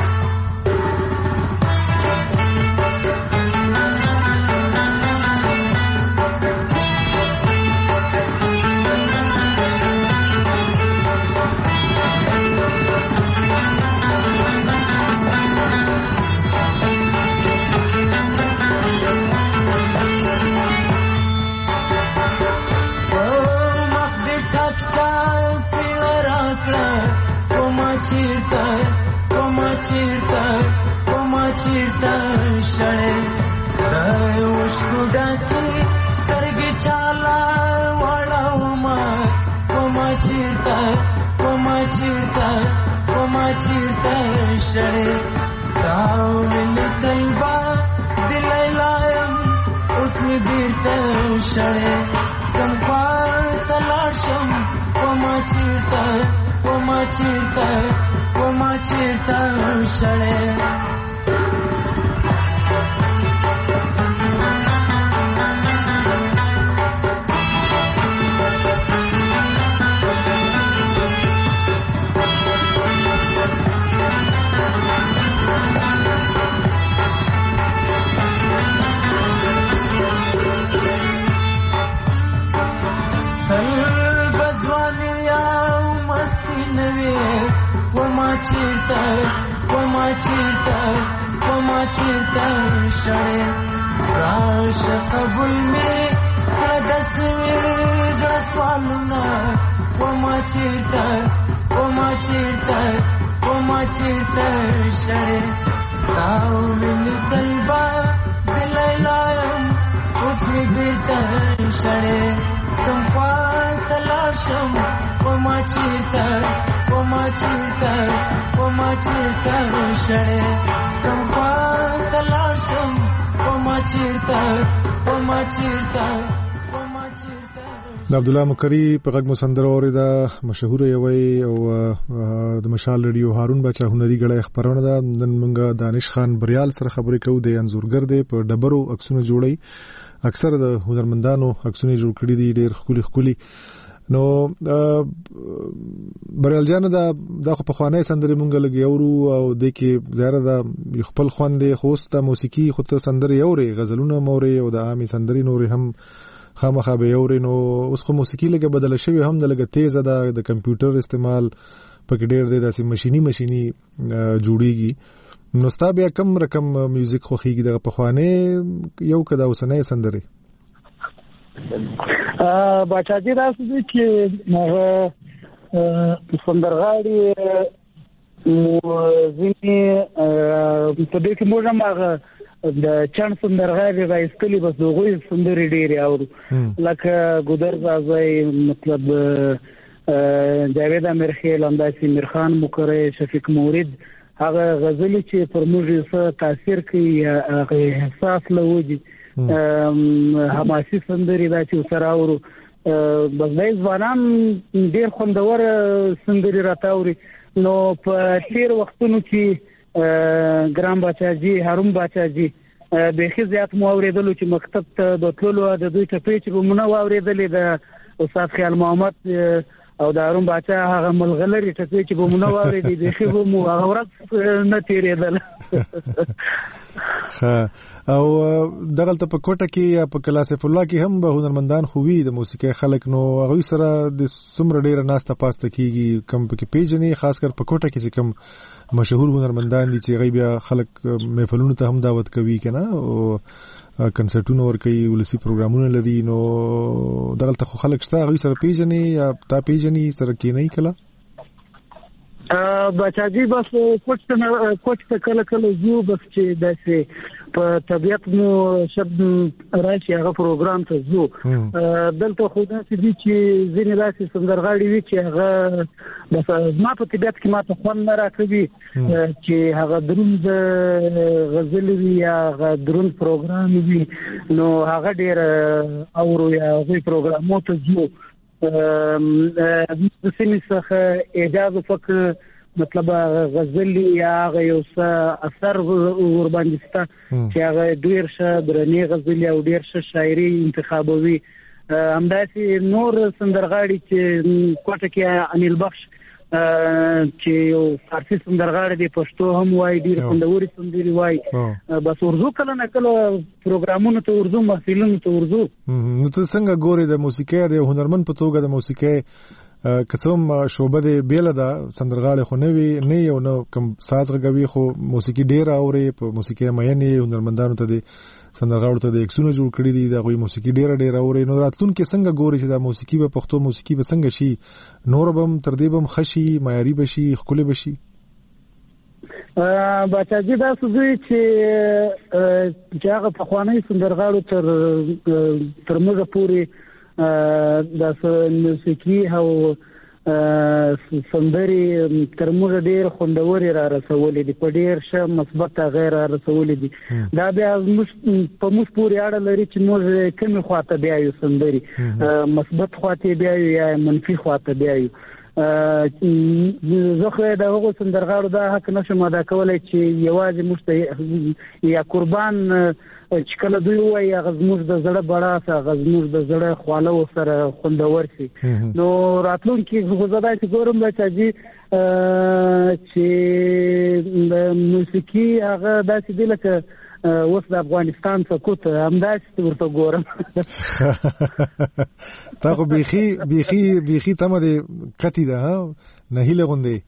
چیرتا کوما چیرتا کوما چیرتا شړې د وشکو ډکې سترګې چالا وړاوما کوما چیرتا کوما چیرتا کوما چیرتا شړې تاویل طلبا دلیلایم اوس می بیرته شړې کوم خوا تلاشم کوما چیرتا کوما چیرتا کوما چیرتا شړې چیرتا کوما چیرتا کوما چیرتا شړې راش قبول می دسوي زړه سوالونه کوما چیرتا کوما چیرتا کوما چیرتا شړې تاویل طلبا دلیلایم اوس می بیرته شړې کوم خوا تلاشم کوما چیرتا کوما چیرتا کوما چیرتا شړې کوم خوا تلاشم کوما چیرتا کوما چیرتا کوما چیرتا. د عبد الله مکری په غږ مسندر اوریدا مشهور یوي او د مشال رادیو هارون بچا هنري غړې خبرونه ده. نن موږ دانش خان بریال سره خبرې کوو د انزورګر دی په ډبرو عکسونه جوړي اکثر د هنرمندانو عکسونه جوړ کړي دي ډېر خولي خولي نو بریال جان دا د په خوانې سندري مونږ لګي اورو او د کې زیاره دا خپل خوان دی خوسته موسیقي خو ته سندري اوري غزلونه موري او د عامي سندري نوري هم خامخا به اوري نو اوس خو موسیقي لګه بدل شوی هم د لګه تیز ده د کمپیوټر استعمال پکې ډېر دی داسې ماشيني ماشيني جوړیږي نو ستا بیا کم رقم میوزیک خوښیږي دغه پخوانه یو کدا اوسنۍ سندره ا بچاجي راځي چې هغه سندرغاړي ځینې په دې کې موږ هغه د چان سندرغاړي راځي بس دغه سندري ډېری او لکه ګودر زازای مطلب جاوید امیرخیل انداسی میرخان مکره شفیق مورید هغه غزلی چې پر موږ څه تاثیر کوي هغه احساس لوجي حماسي سندري دا چې سره اورو بس دای ځوانان ډیر خوندور سندري راتاوري نو په تیر وختونو کې ګرام بچاجي هارون بچاجي به خي زیات مو اوریدلو چې مکتب ته د تللو د دوی ته پیچ به مونږ اوریدلې د استاد خیال محمد او د هارون بچا هغه ملغلري ټکي چې به مونږ اوریدې به خي مو هغه ورځ نه تیرېدل او دغه ته په کوټه کې یا په کلاسف الله کې هم به هنرمندان خووي د موسیقي خلک نو هغه سره د سمره ډیره ناسته پاسته کیږي کم په کې پیژنې خاص کر په کوټه کې چې کم مشهور هنرمندان دي چې غي بیا خلک محفلونو ته هم دعوت کوي کنه او کنسرټونو ور کوي ولسی پروګرامونه لري نو دغه ته خلک شته هغه سره پیژنې یا تا پیژنې سره کې نه کله بچاجي بس کوچ ته کوچ ته کله کله یو بس چې داسې په طبيعت مو شب راشي هغه پروګرام ته زو دلته خو داسې دي چې ځینې داسې سندرغاړي وي چې هغه بس ما په طبيعت کې ماته خوند نه راکوي چې هغه دروند غزل وي یا هغه دروند پروګرام وي نو هغه ډېر اورو یا هغه پروګرامو ته زو د سیمې څخه اجازه فکر مطلب غزل یا یو څه اثر ور باندې ستا چې هغه ډیر ښه درنې غزل او ډیر ښه شاعري انتخابوي همداسې نور سندرغاړي چې کوټه کې انیل بخش چې یو فارسی سندرغاړي دی پښتو هم وای ډیر خوندوري سندري وای بس اردو کله نه کله پروګرامونو ته اردو محفلونو ته اردو نو ته څنګه ګوري د موسیقي د هنرمند په توګه د موسیقي قسم شوبه دی بیل دا سندرغاړي خو نه وی نه یو نو کم ساز غوي خو موسیقي ډیر اوري په موسیقي مېنې هنرمندانو ته دي سندرغاړو ته د اکسونو جوړ کړی دي دا غوي موسیقي ډیر ډیر اوري نو راتلون کې څنګه ګوري چې دا موسیقي په پښتو موسیقي به څنګه شي نور بم تر دې بم خشي معیاري بشي خولي بشي بچاجي دا سوي چې چې هغه په خواني سندرغاړو تر تر موږ پوری د موسیقي او سندري تر موږ ډیر خوندوري را رسولې دي په ډیر ښه مثبت غیر رسولې دي دا بیا په موږ پورې اړه لري چې موږ کوم خواته بیا یو سندري مثبت خواته بیا یا منفي خواته بیا یو زه خو دا هغه سندرغاړو دا حق نشم ادا کولای چې یوازې مشته یا قربان چې کله دوی وایي غزموږ د زړه بڑا غزموږ د زړه خواله سره خوندور شي نو راتلونکي غوځدا چې ګورم بچاجي چې د موسیقي هغه داسې دی لکه اوس د افغانستان سکوت همداسې ورته ګورم تا خو بیخي بیخي بیخي تمه دې کتی ده نه هیله غوندې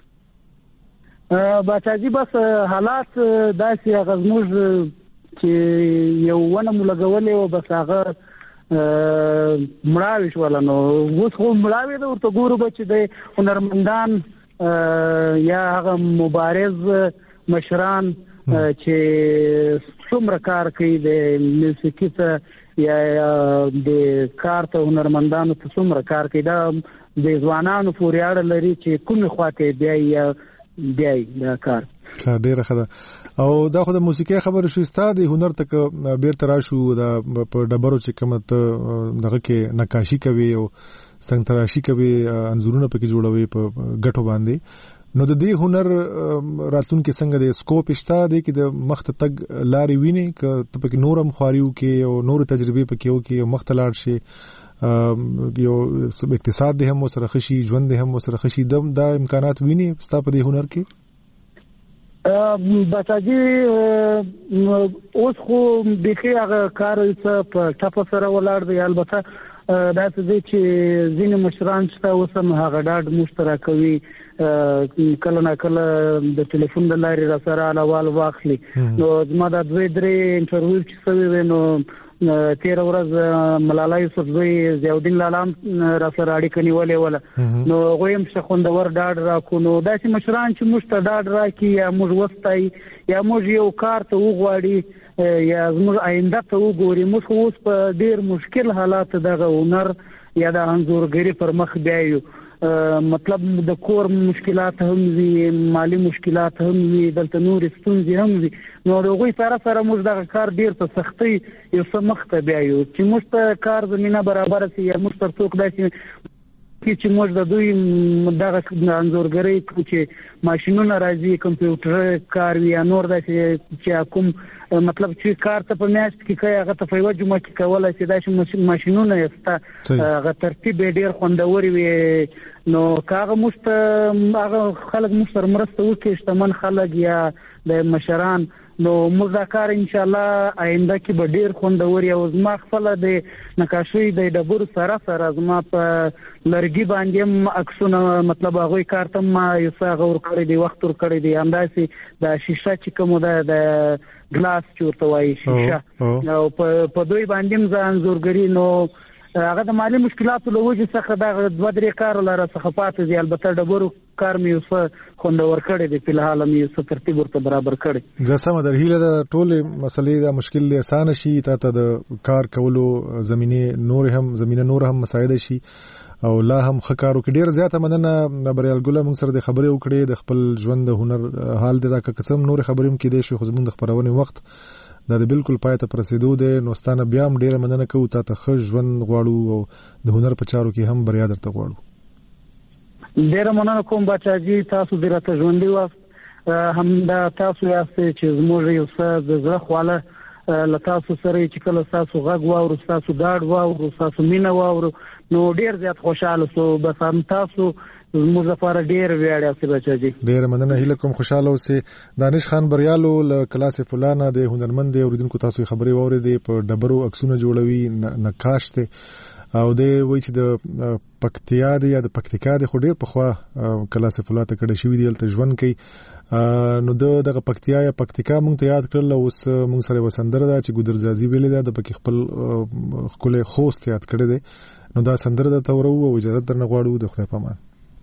بچاجي بس حالات داسې غزموږ چې یو ونه ملګولې او بس هغه مړاوي شو نو اوس خو مړاوي د ورته ګورو بچ د هنرمندان یا هغه مبارز مشران چې څومره کار کوي د موسیقي ته یا د کار ته هنرمندانو ته څومره کار کوي دا د ځوانانو پورې اړه لري چې کومه خواته بیا یا بیا دا کار ډیره ښه ده او دا خو د موسیقي خبره شو ستاد هنر تک بیرته راشو دا په ډبرو چې کومه دغه کې نقاشي کوي او څنګه تراشي کوي انځورونه پکې جوړوي په غټو باندې نو د دې هنر راتلون کې څنګه د سکوپ شته د کې د مخ ته تګ لاري ویني ک ته پکې نورم خاريو کې او نور تجربه پکې او کې مخ ته لاړ شي یو اقتصاد د هم سره خشي ژوند د هم سره خشي دم دا امکانات ویني ستا په دې هنر کې بچاجي اوس خو بخي هغه کار څه په ټاپ سره ولاړ دی. البته دا څه چې ځینې مشران چې اوس هم هغه ډاډ مشترکوي کله نه کله د ټلیفون د لارې را سره اړوال واخلي. نو زما د دوی درې انټرویو چې شوی نو تیر ورځ ملاله یوسفزۍ ضیاءالدین لالام را سره اړیکه نیولې وله. نو هغوی هم ښه خوندور ډاډ راکړو. نو داسې مشران چې موږ ته ډاډ راکړي یا موږ وستایي یا موږ یو کار ته وغواړي یا زموږ آینده ته وګوري. موږ خو اوس په ډېر مشکل حالات دغه هنر یا د انځورګري پر مخ بیایو. مطلب د کور مشکلات هم وي، مالی مشکلات هم وي، دلته نورې ستونزې هم وي. نو د هغوی سره سره موږ دغه کار ډېر په سختۍ یو څه مخ ته بیایو چې موږ ته کار زمینه برابره شي یا موږ تر څوک داسې چې موږ د دوی دغه انځورګرۍ کوو چې ماشینونه راځي، کمپیوټر کار وي یا نور داسې چې کوم مطلب چې کار ته په میاشت کې کوي هغه ته په یوه جمعه کې کولی شي داسې ماشینونه یې شته هغه ترتیب یې ډېر خوندور وي. نو که هغه موږ ته هغه خلک موږ سره مرسته وکړي شتمن خلک یا د مشران نو موږ دا کار انشاءالله آینده کې به ډېر خوندور وي. او زما خپله د نقاشۍ د ډبرو سره سره زما په لرګي باندې هم عکسونه مطلب هغوی کار ته ما یو څه هغه ورکړی دی، وخت ورکړی دی. همداسې د شیشه چې کومه ده د ګلاس چې ورته وایي شیشه او په دوی باندې هم زه انځورګري نو هغه د مالي مشکلاتو له وجې څخه دغه دوه درې کار لاره څخه پاتې دي. البته ډبرو کار مې یو څه خوندور کړی دی، فلحال مې یو څه ترتیب ورته برابر کړی. زه سمه در هیله ده ټولې مسلې دا مشکل دی اسانه شي، تا ته د کار کولو زمینې نور هم زمینه نور هم مساعده شي او لا هم ښه کار وکړي. ډېره زیاته مننه بریال ګله موږ سره د خبرې وکړې، د خپل ژوند د هنر حال دې راکړه. قسم نورې خبرې هم کېدای شي خو زموږ د خپرونې وخت دا د بالکل پای ته پر رسېدو دی. نو ستانه بیا هم ډېره مننه کوو، تا ته ښه ژوند غواړو او د هنر په چارو کې هم بریا درته غواړو. ډېره مننه کوم باچاجي، تاسو دې راته ژوندي واست. همدا تاسو یاستئ چې زموږ یو څه د زړه خواله له تاسو سره چې کله ستاسو غږ واورو، ستاسو ډاډ واورو، ستاسو مینه واورو نو ډېر زیات خوشحاله سو. بس هم تاسو زموږ لپاره ډېر ویاړ یاستئ باچاجي. ډېره مننه، هیله کوم خوشحاله اوسئ. دانش خان بریالو له کلاس فلانه د هنرمند دی اوریدونکو تاسو خبرې واورېدې، په ډبرو عکسونه جوړوي، نقاش دی او دی وایي چې د پکتیا دی یا د پکتیکا دی خو ډېر پخوا کلاس فلاته کړی شوي دی، هلته ژوند کوي. نو د دغه پکتیا یا پکتیکا مونږ ته یاد کړل. اوس مونږ سره یوه سندره ده چې ګودرزازي ویلې ده، د پکې خپل ښکلی خوست یاد کړی دی. نو دا سندره درته ورو او اجازه درنه غواړو. د خدای په امان.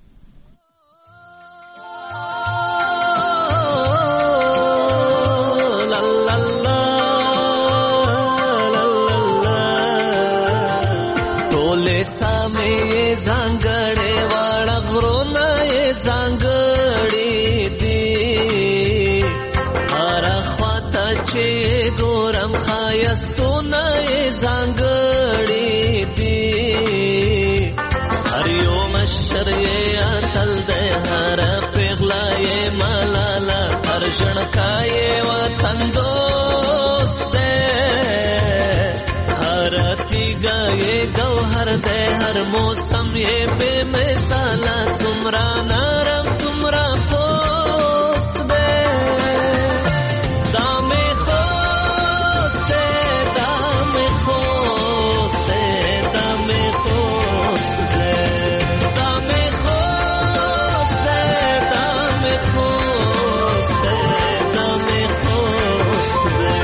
زانګړې واړه غرونه یې زانګړې دي، هر خواته چې ګورم ښایستونه یې زانګړې دي. هر یو مشر یې اتل دی، هر پیغله یې ملاله، هر ژړکا یې وطن دوست دی، هر تیږه یې ګوهر دی، هر موسم یې بے مثاله، څومره نرم څومره پوست دی. دا مې خوست دی، دا مې خوست دی، دا مې خوست دی، دا مې خوست دی، دا مې خوست دی، دا مې خوست دی.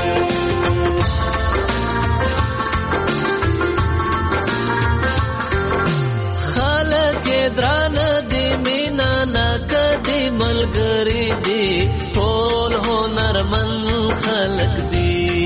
دران دی مینا نکدی ملګری دی، ټول هنرمند خلق دی،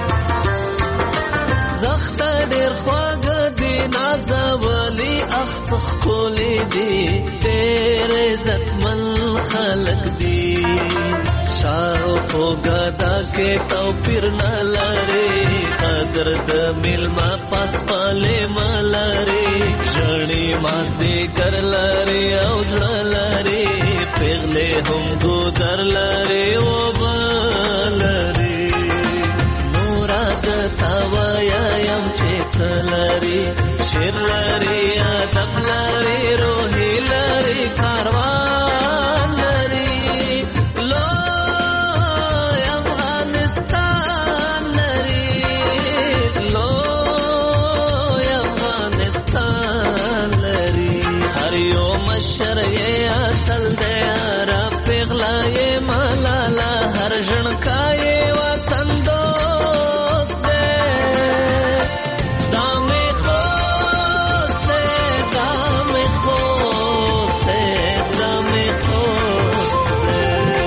زخت ډیر خواږه دی، نازولی اخ ښکلی دی، ډیر عزتمن خلق دی. شاو گدا کې توپیر نه لري، قدر د ملما پاس پاله ملاري، ژړې مازدې کر لري او ځړ لري، پیغلې هم ګودر لري او بلري. نورا د تاوایا يم چې څلري، شیر لري ادب لري، روحي لري، کاروان لري. متل دی را پیغلا یې مالالا هر ژړکا یې وطن دوست دی دا مې خوست دی دا مې خوست دی دا مې خوست دی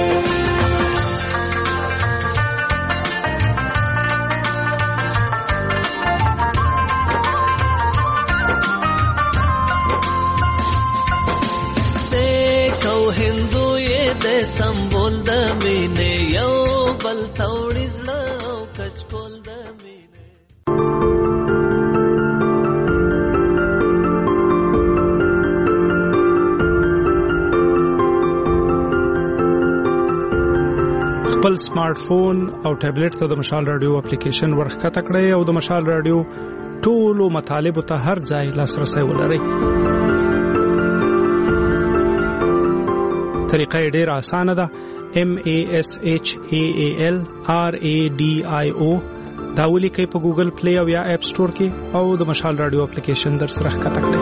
سمبول د مینې یو بل توړي زړه او کچکول د مینې خپل سمارټ فون او ټابلیټ ته د مشال رادیو اپلیکیشن ورخکته کړئ او د مشال رادیو ټولو مطالبو ته هر ځای لاسرسي ولرئ. طریقه ډیر اسانه ده. M A S H A A L R A D I O دا ولیکئ په ګوګل پلی او یا اپ سٹور کې او د مشال رادیو اپلیکیشن در سره ښکته کړئ.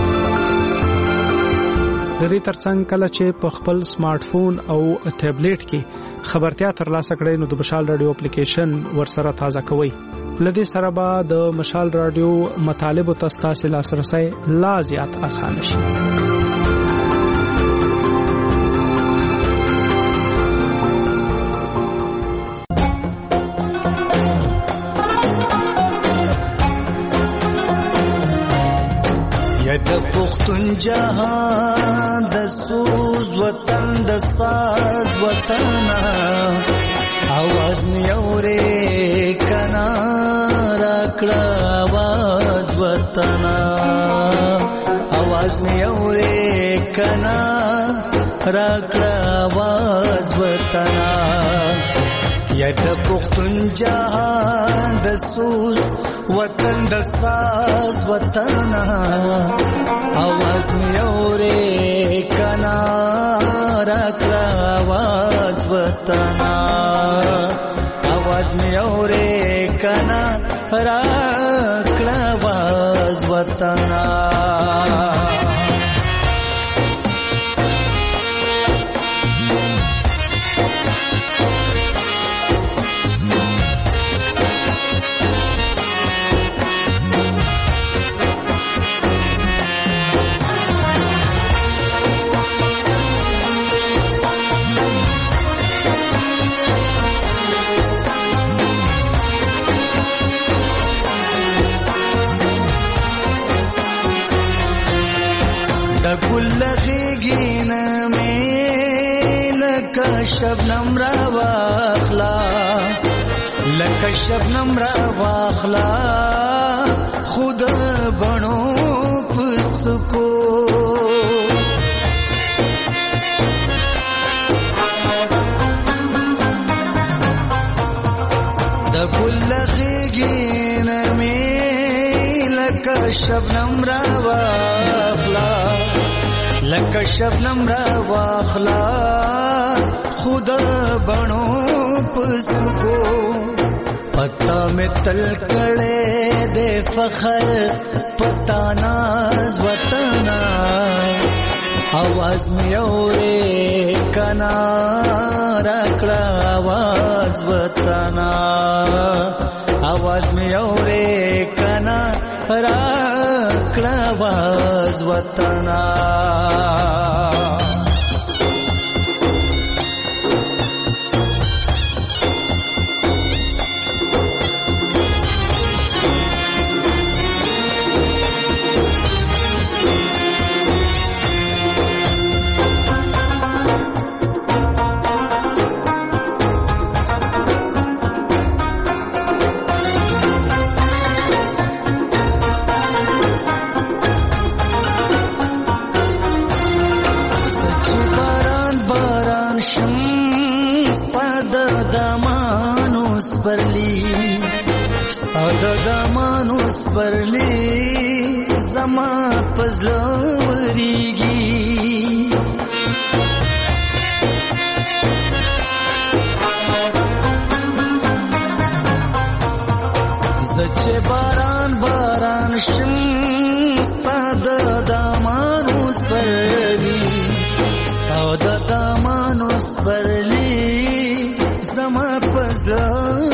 د دې ترڅنګ کله چې په خپل سمارټ فون او ټابلیټ کې خبرتیا ترلاسه کړئ نو د مشال رادیو اپلیکیشن ورسره تازه کوئ. لدې سره به د مشال رادیو مطالب او تاسو لاسرسي لا زیات اسانه شي. د پختون جهان د سوز وطن د ساز وطن आवाज می اورې کنا راکړه आवाज وطن आवाज می اورې کنا راکړه आवाज وطن یا د پختون جهان د سوز وطن د ساز وطن आवाज می اورې کنا راکړه आवाज وطن आवाज می اورې کنا راکړه आवाज وطن گلغیگین میں لکا شبنم را واخلا لکا شبنم را واخلا خود بنو پسکو دا گلغیگین میں لکا شبنم را واخلا لکه شبنم را واخلا خود بنو پسکو پتا میں تل کڑے دے فخر پتا ناز وطن आवाज میں اورے کنا راکڑا आवाज وطن आवाज میں اورے کنا راکڑا आवाज وطن परली जमा पजलवरीगी जचे बारान बारान शम स्ताद दामानुस परली د دامانو سپرلی زما پزړه